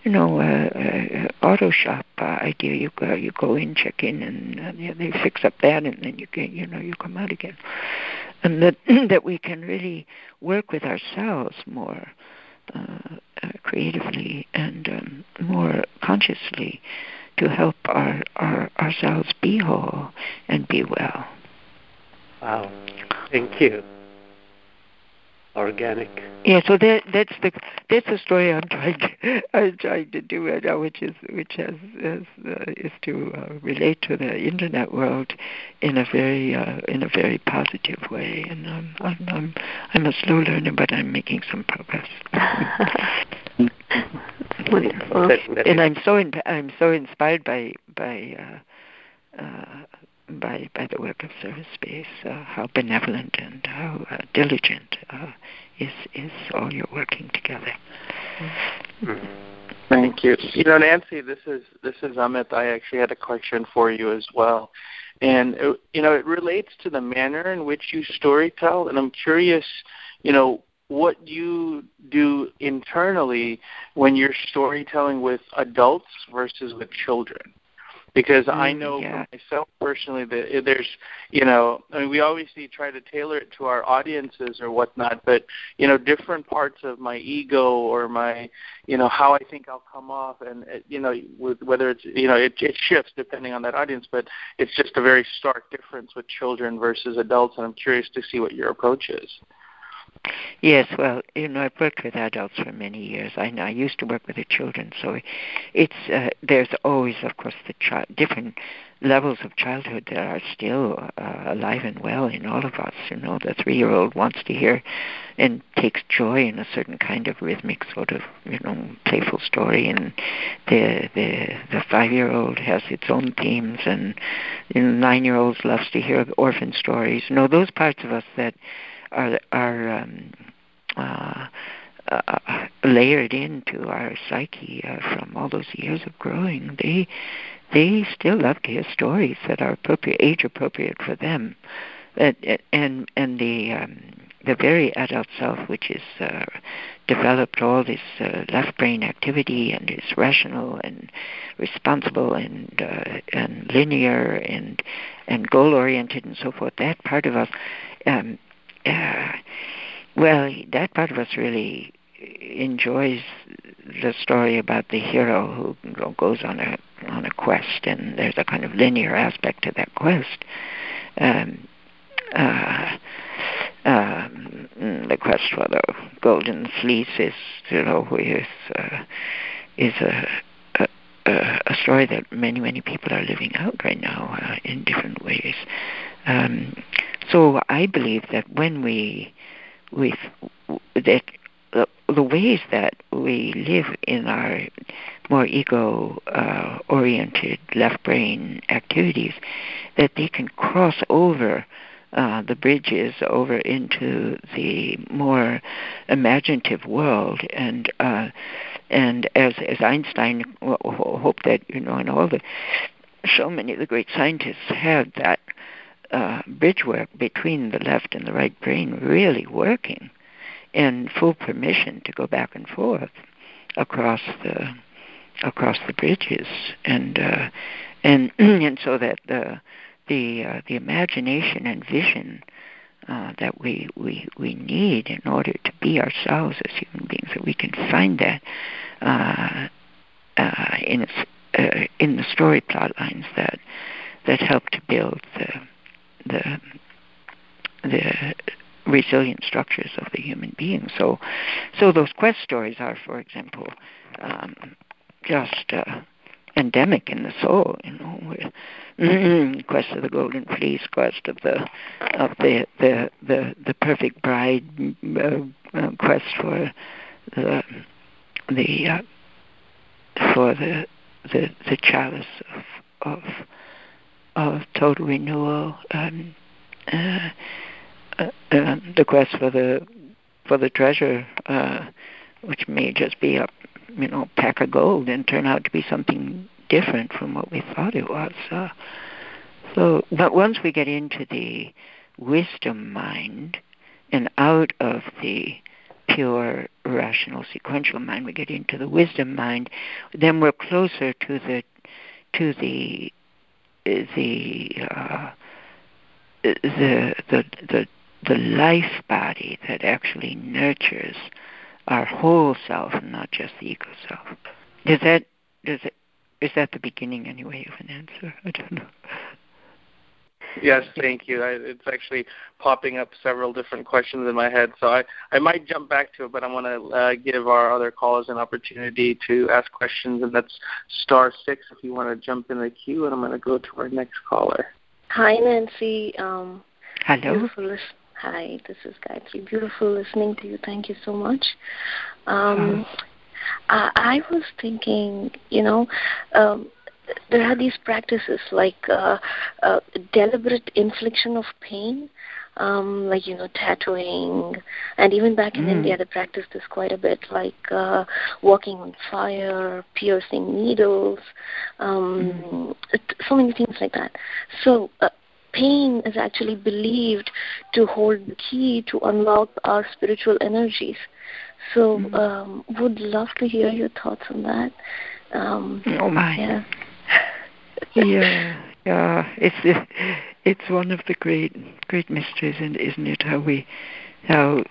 auto shop idea. You go in, check in, and they fix up that, and then you come out again, and that we can really work with ourselves more creatively and more consciously to help ourselves be whole and be well. Wow. Thank you. Organic. Yeah, so that's the story I'm trying to do right now, which is to relate to the internet world in a very positive way. And I'm a slow learner, but I'm making some progress. Wonderful. And I'm so inspired by the work of Service Space, how benevolent and how diligent is all your working together. Thank you. Nancy, this is Amit. I actually had a question for you as well. And, it relates to the manner in which you storytell. And I'm curious, what you do internally when you're storytelling with adults versus with children. Because I know for myself personally that there's, we obviously try to tailor it to our audiences or whatnot, but, different parts of my ego or my, how I think I'll come off and, whether it's, it shifts depending on that audience, but it's just a very stark difference with children versus adults, and I'm curious to see what your approach is. Yes, well, I've worked with adults for many years. I used to work with the children, so it's there's always, of course, the different levels of childhood that are still alive and well in all of us. The 3-year-old wants to hear and takes joy in a certain kind of rhythmic sort of, playful story, and the 5-year-old has its own themes, and 9-year-olds loves to hear orphan stories. Those parts of us that are layered into our psyche from all those years of growing. They still love to hear stories that are age appropriate for them, and the very adult self, which is developed all this left brain activity and is rational and responsible and linear and goal oriented and so forth. That part of us. That part of us really enjoys the story about the hero who goes on a quest, and there's a kind of linear aspect to that quest. The quest for the golden fleece is a story that many people are living out right now in different ways. So I believe that when the ways that we live in our more ego-oriented left brain activities, that they can cross over the bridges over into the more imaginative world, and as Einstein hoped that and so many of the great scientists had that bridge work between the left and the right brain really working, and full permission to go back and forth across the bridges, and so that the imagination and vision that we need in order to be ourselves as human beings, that we can find that in the story plot lines that help to build the resilient structures of the human being. So those quest stories are, for example, just endemic in the soul. Quest of the golden fleece, quest of the perfect bride, quest for the chalice of total renewal, the quest for the treasure, which may just be a pack of gold and turn out to be something different from what we thought it was. But once we get into the wisdom mind and out of the pure rational sequential mind, we get into the wisdom mind, then we're closer to the life body that actually nurtures our whole self and not just the ego self. Is that the beginning anyway of an answer? I don't know. Yes, thank you. It's actually popping up several different questions in my head, so I might jump back to it, but I want to give our other callers an opportunity to ask questions, and that's *6 if you want to jump in the queue, and I'm going to go to our next caller. Hi, Nancy. Hello. Hi, this is Gayatri. Beautiful listening to you. Thank you so much. I was thinking, there are these practices like deliberate infliction of pain, like, tattooing. And even back in India, they practice this quite a bit, like walking on fire, piercing needles, so many things like that. So pain is actually believed to hold the key to unlock our spiritual energies. So would love to hear your thoughts on that. Oh my. Yeah. Yeah. It's one of the great mysteries, and isn't it? How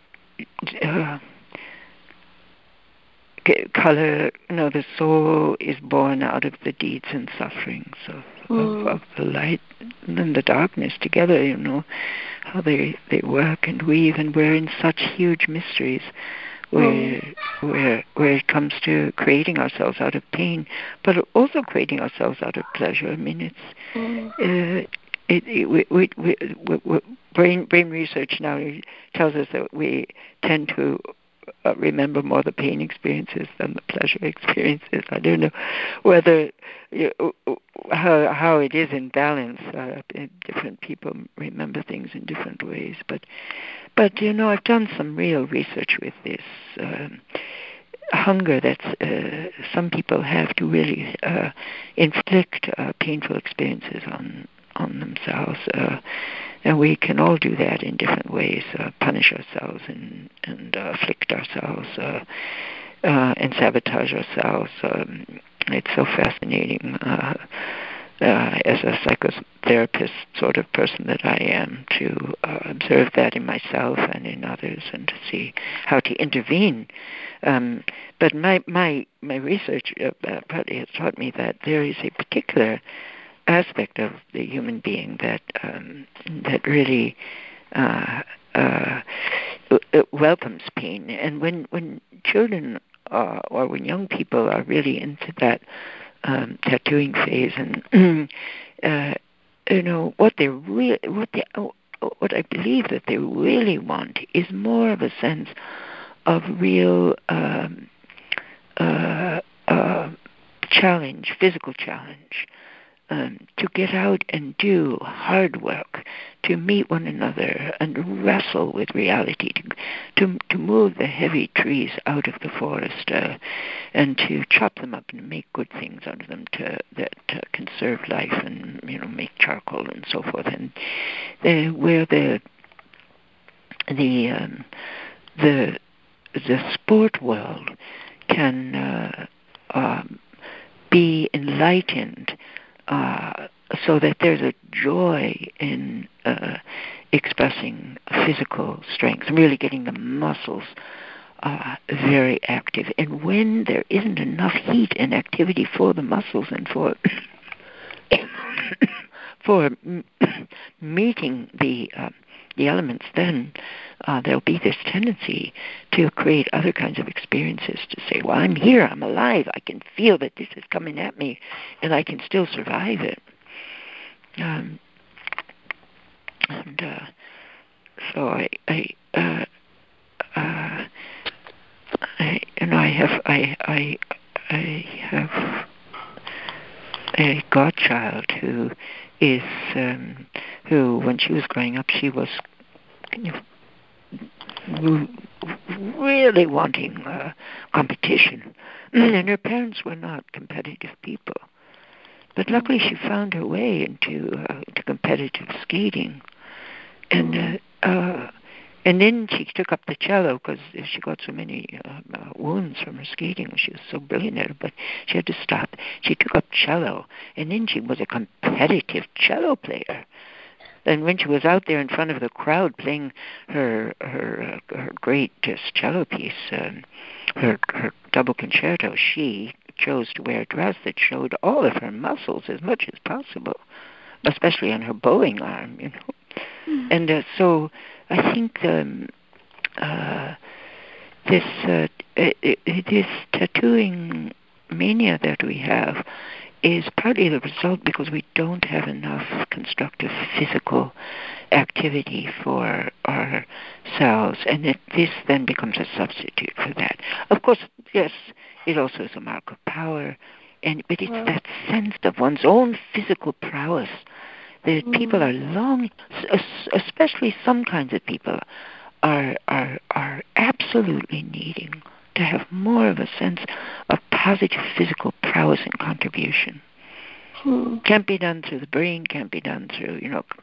color, the soul is born out of the deeds and sufferings of the light and the darkness together. How they work and weave, and we're in such huge mysteries. Where it comes to creating ourselves out of pain, but also creating ourselves out of pleasure. I mean, brain research now tells us that we tend to remember more the pain experiences than the pleasure experiences. I don't know whether how it is in balance. Different people remember things in different ways, but I've done some real research with this hunger that some people have to really inflict painful experiences on themselves, and we can all do that in different ways: punish ourselves and afflict ourselves and sabotage ourselves. It's so fascinating. As a psychotherapist sort of person that I am, to observe that in myself and in others, and to see how to intervene. But my research partly has taught me that there is a particular aspect of the human being that really welcomes pain. And when children or when young people are really into that tattooing phase, and what I believe that they really want is more of a sense of real challenge, physical challenge, to get out and do hard work, to meet one another and wrestle with reality, to move the heavy trees out of the forest, and to chop them up and make good things out of them that conserve life, and make charcoal and so forth. And where the sport world can be enlightened, so that there's a joy in expressing physical strength, really getting the muscles very active. And when there isn't enough heat and activity for the muscles and for meeting the elements, then there'll be this tendency to create other kinds of experiences, to say, well, I'm here, I'm alive, I can feel that this is coming at me, and I can still survive it. So I have a godchild who is who, when she was growing up, she was really wanting competition, and her parents were not competitive people. But luckily, she found her way into competitive skating, and then she took up the cello because she got so many wounds from her skating. She was so brilliant at it, but she had to stop. She took up cello, and then she was a competitive cello player. And when she was out there in front of the crowd playing her great cello piece, her double concerto, she chose to wear a dress that showed all of her muscles as much as possible, especially on her bowing arm, And so I think this tattooing mania that we have is partly the result because we don't have enough constructive physical activity for ourselves, and this then becomes a substitute for that. Of course, yes, it also is a mark of power, but it's that sense of one's own physical prowess That people are longing, especially some kinds of people, are absolutely needing to have more of a sense of positive physical prowess and contribution. Can't be done through the brain, can't be done through,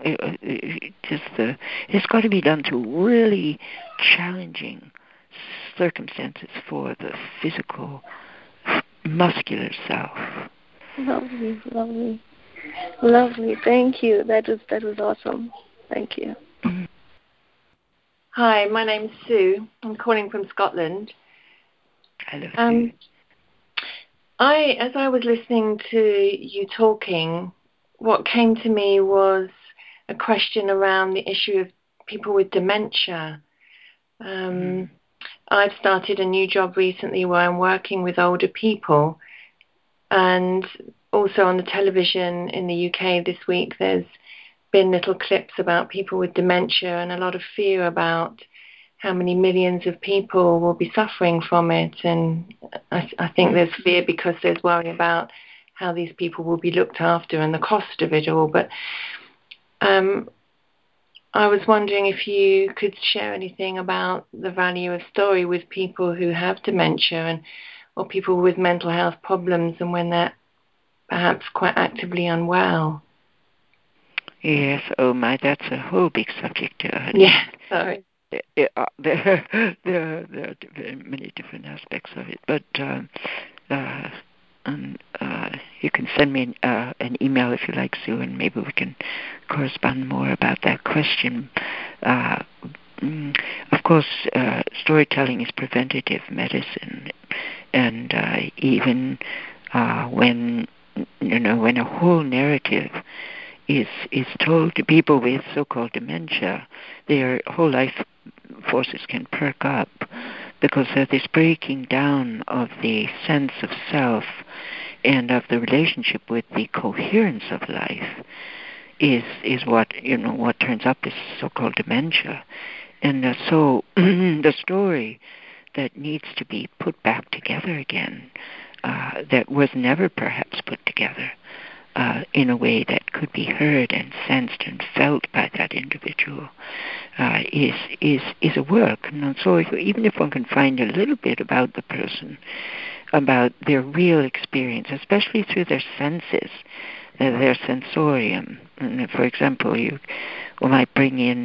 it's got to be done through really challenging circumstances for the physical, muscular self. Lovely, lovely. Lovely. Thank you. That was awesome. Thank you. Mm-hmm. Hi, my name's Sue. I'm calling from Scotland. Hello, Sue. As I was listening to you talking, what came to me was a question around the issue of people with dementia. I've started a new job recently where I'm working with older people, and also on the television in the UK this week there's been little clips about people with dementia and a lot of fear about how many millions of people will be suffering from it. And I think there's fear because there's worry about how these people will be looked after and the cost of it all. But I was wondering if you could share anything about the value of story with people who have dementia or people with mental health problems and when they're perhaps quite actively unwell. Yes, oh my, that's a whole big subject. Yeah, sorry. There are many different aspects of it, but you can send me an email if you like, Sue, and maybe we can correspond more about that question. Of course, storytelling is preventative medicine, and even when a whole narrative is told to people with so-called dementia, their whole life forces can perk up because this breaking down of the sense of self and of the relationship with the coherence of life is what turns up as so-called dementia. And so the story that needs to be put back together again, that was never perhaps put together in a way that could be heard and sensed and felt by that individual, is a work. And so even if one can find a little bit about the person, about their real experience, especially through their senses, their sensorium. And for example, you might bring in,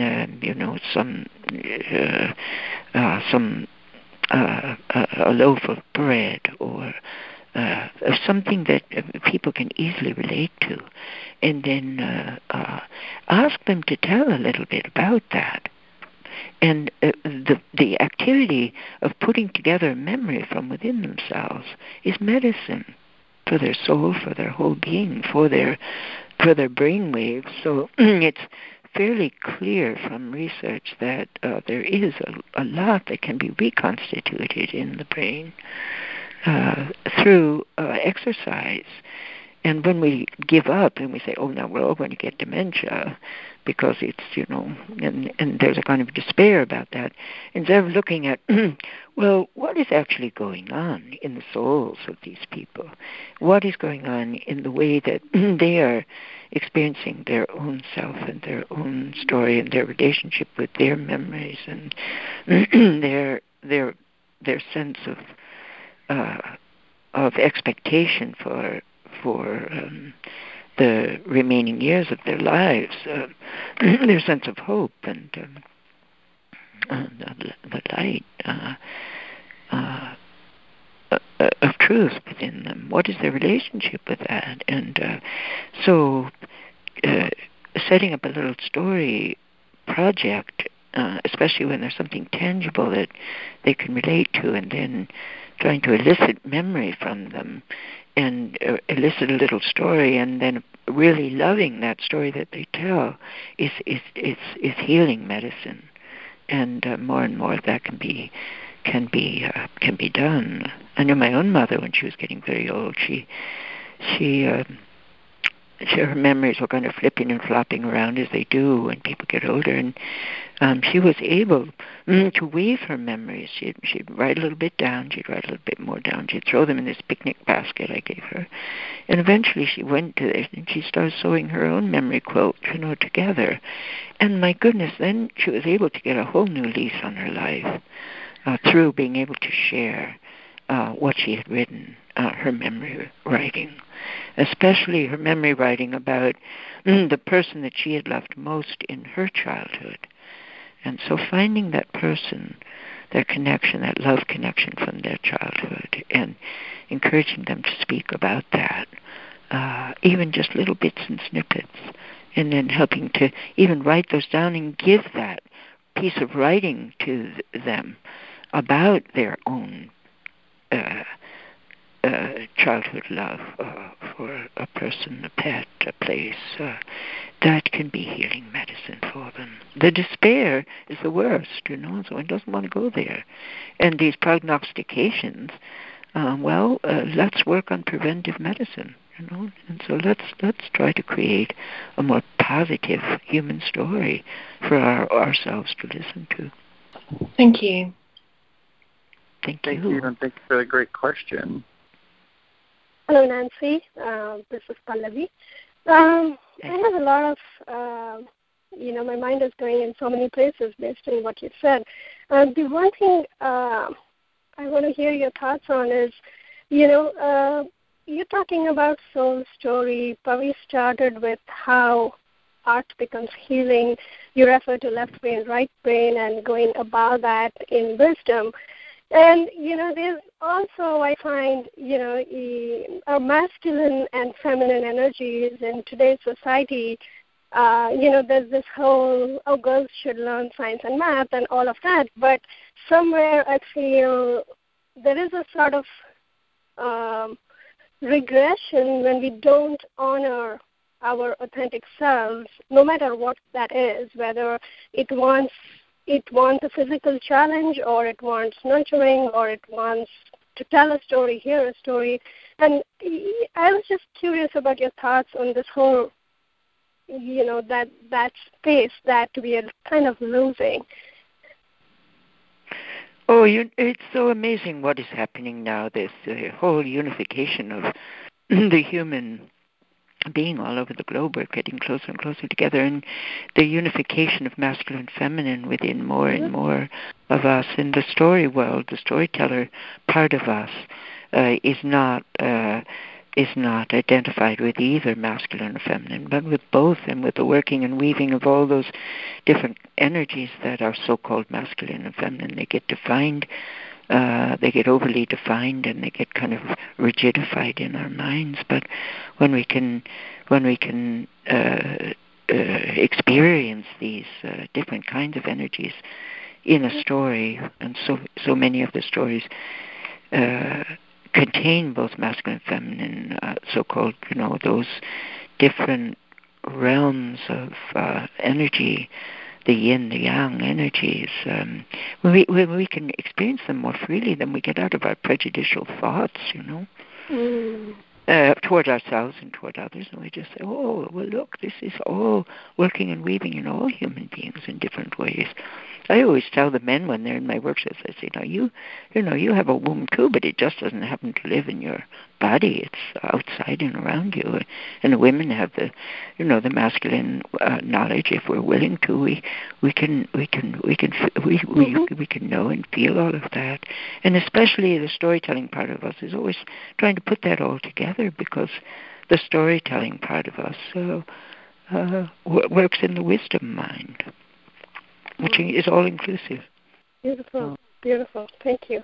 a loaf of bread or something that people can easily relate to, and then ask them to tell a little bit about that. And the activity of putting together a memory from within themselves is medicine for their soul, for their whole being, for their brain waves. So it's fairly clear from research that there is a lot that can be reconstituted in the brain through exercise. And when we give up and we say, oh, now we're all going to get dementia because it's, and there's a kind of despair about that, instead of looking at, well, what is actually going on in the souls of these people? What is going on in the way that they are experiencing their own self and their own story and their relationship with their memories and their sense of expectation for the remaining years of their lives, their sense of hope and the light of truth within them. What is their relationship with that? And so setting up a little story project, especially when there's something tangible that they can relate to, and then trying to elicit memory from them and elicit a little story, and then really loving that story that they tell is healing medicine. And more and more of that can be done. I know my own mother, when she was getting very old, she her memories were kind of flipping and flopping around as they do when people get older, and she was able to weave her memories. She'd write a little bit down, she'd write a little bit more down, she'd throw them in this picnic basket I gave her, and eventually she went to it and she started sewing her own memory quilt, together. And my goodness, then she was able to get a whole new lease on her life through being able to share what she had written, her memory writing, especially her memory writing about the person that she had loved most in her childhood. And so finding that person, their connection, that love connection from their childhood, and encouraging them to speak about that, even just little bits and snippets, and then helping to even write those down and give that piece of writing to them about their own childhood love for a person, a pet, a place, that can be healing medicine for them. The despair is the worst, so one doesn't want to go there. And these prognostications, let's work on preventive medicine, and so let's try to create a more positive human story for ourselves to listen to. Thank you. Thank you, and thank you for the great question. Hello, Nancy. This is Pallavi. I have a lot of, my mind is going in so many places based on what you said. The one thing I want to hear your thoughts on is, you're talking about soul story. Pavi started with how art becomes healing. You refer to left brain, right brain, and going about that in wisdom. And, there's also, I find, our masculine and feminine energies in today's society. There's this whole, girls should learn science and math and all of that. But somewhere I feel there is a sort of regression when we don't honor our authentic selves, no matter what that is, whether it wants a physical challenge, or it wants nurturing, or it wants to tell a story, hear a story. And I was just curious about your thoughts on this whole, that space that we are kind of losing. Oh, it's so amazing what is happening now, this whole unification of the human being all over the globe. We're getting closer and closer together, and the unification of masculine and feminine within more and more of us. In the story world, the storyteller part of us is not identified with either masculine or feminine, but with both, and with the working and weaving of all those different energies that are so-called masculine and feminine. They get defined, they get overly defined, and they get kind of rigidified in our minds. But when we can experience these different kinds of energies in a story, and so many of the stories contain both masculine and feminine, so-called, those different realms of energy, the yin, the yang energies. When we can experience them more freely, then we get out of our prejudicial thoughts, toward ourselves and toward others, and we just say, oh, well, look, this is all working and weaving in all human beings in different ways. I always tell the men when they're in my workshops, I say, now you have a womb too, but it just doesn't happen to live in your body. It's outside and around you. And the women have the masculine knowledge. If we're willing to, we can know and feel all of that. And especially the storytelling part of us is always trying to put that all together, because the storytelling part of us works in the wisdom mind, which is all-inclusive. Beautiful. Thank you.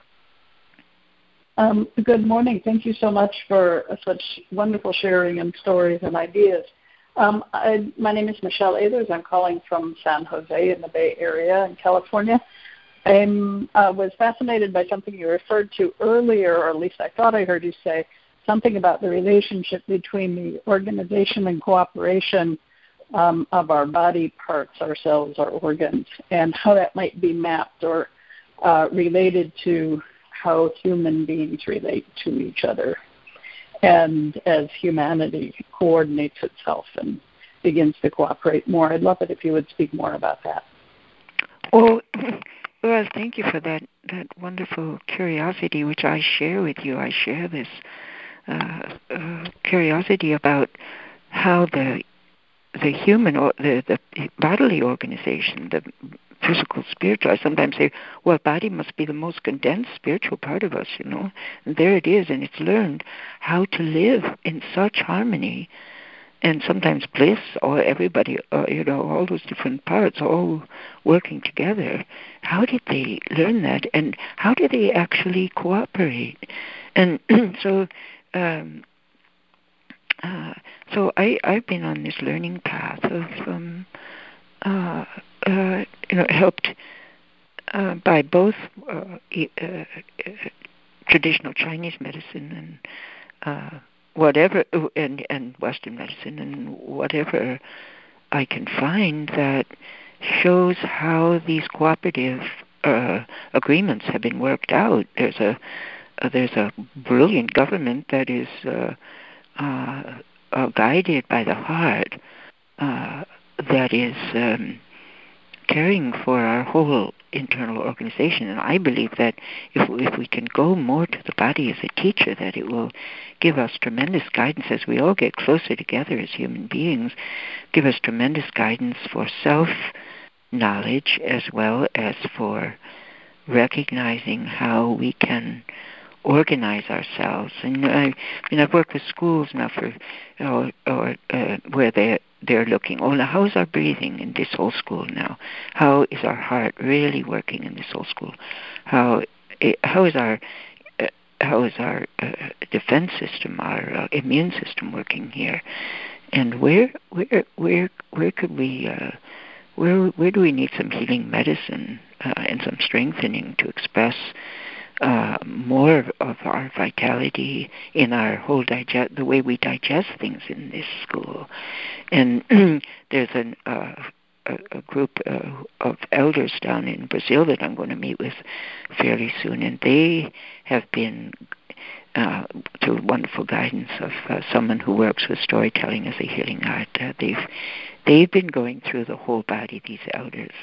Good morning. Thank you so much for such wonderful sharing and stories and ideas. My name is Michelle Athers. I'm calling from San Jose in the Bay Area in California. I was fascinated by something you referred to earlier, or at least I thought I heard you say, something about the relationship between the organization and cooperation of our body parts, our cells, our organs, and how that might be mapped or related to how human beings relate to each other. and as humanity coordinates itself and begins to cooperate more. I'd love it if you would speak more about that. Well, thank you for that wonderful curiosity, which I share with you. I share this curiosity about how the human or the bodily organization, the physical, spiritual. I sometimes say, well, body must be the most condensed spiritual part of us, And there it is, and it's learned how to live in such harmony and sometimes bliss, or everybody, all those different parts all working together. How did they learn that, and how do they actually cooperate? And so I've been on this learning path of helped by both traditional Chinese medicine and whatever, and Western medicine, and whatever I can find that shows how these cooperative agreements have been worked out. There's a brilliant government that is guided by the heart, that is caring for our whole internal organization. And I believe that if we can go more to the body as a teacher, that it will give us tremendous guidance as we all get closer together as human beings, give us tremendous guidance for self-knowledge as well as for recognizing how we can organize ourselves. And I've worked with schools now for where they're looking, now how is our breathing in this whole school now? How is our heart really working in this whole school? How is our defense system, our immune system working here? And where could we where do we need some healing medicine and some strengthening to express more of our vitality in our whole the way we digest things in this school? And there's a group of elders down in Brazil that I'm going to meet with fairly soon, and they have been through wonderful guidance of someone who works with storytelling as a healing art. They've been going through the whole body, these elders,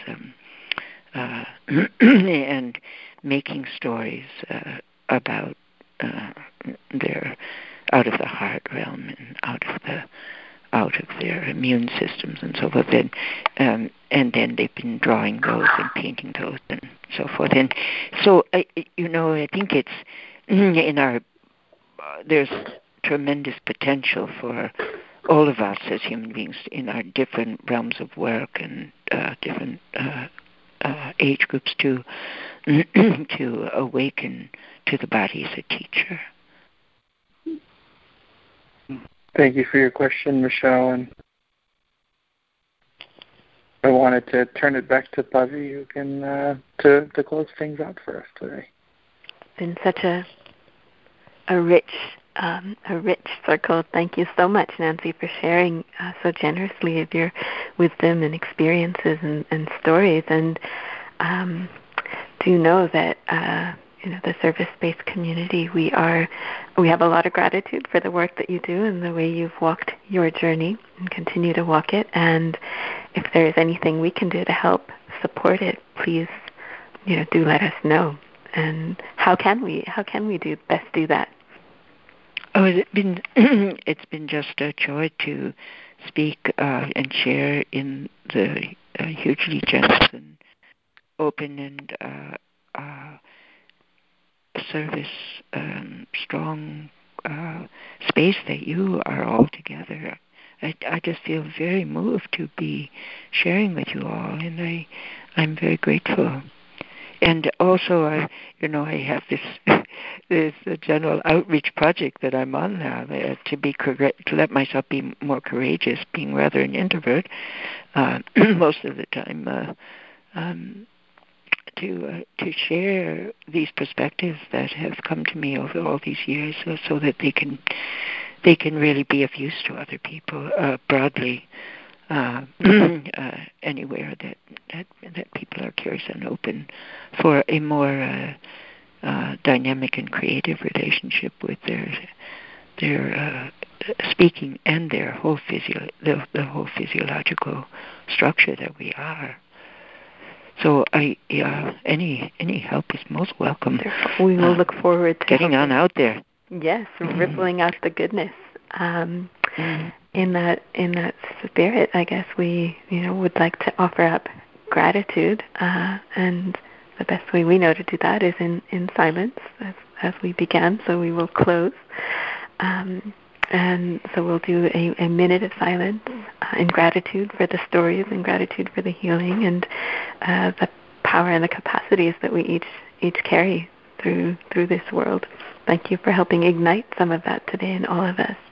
and making stories about their out of the heart realm and out of their immune systems and so forth. And then they've been drawing those and painting those and so forth. And so I think it's in our there's tremendous potential for all of us as human beings in our different realms of work and different age groups to awaken to the body as a teacher. Thank you for your question, Michelle. And I wanted to turn it back to Pavi, who can to close things out for us today. It's been such a rich circle. Thank you so much, Nancy, for sharing so generously of your wisdom and experiences and stories. And do know that the service-based community, we have a lot of gratitude for the work that you do and the way you've walked your journey and continue to walk it. And if there is anything we can do to help support it, please, do let us know. And how can we best do that? Oh, it's been just a joy to speak and share in the hugely generous and open and service strong space that you are all together. I just feel very moved to be sharing with you all, and I'm very grateful. And also, I have this general outreach project that I'm on now to let myself be more courageous, being rather an introvert most of the time, to share these perspectives that have come to me over all these years, so that they can really be of use to other people broadly. Anywhere that people are curious and open for a more dynamic and creative relationship with speaking and their whole the whole physiological structure that we are. So any help is most welcome. We will look forward to getting on out there. Yes, rippling out the goodness. In that spirit, I guess we would like to offer up gratitude, and the best way we know to do that is in silence, as we began. So we will close, and so we'll do a minute of silence in gratitude for the stories, and gratitude for the healing, and the power and the capacities that we each carry through this world. Thank you for helping ignite some of that today in all of us.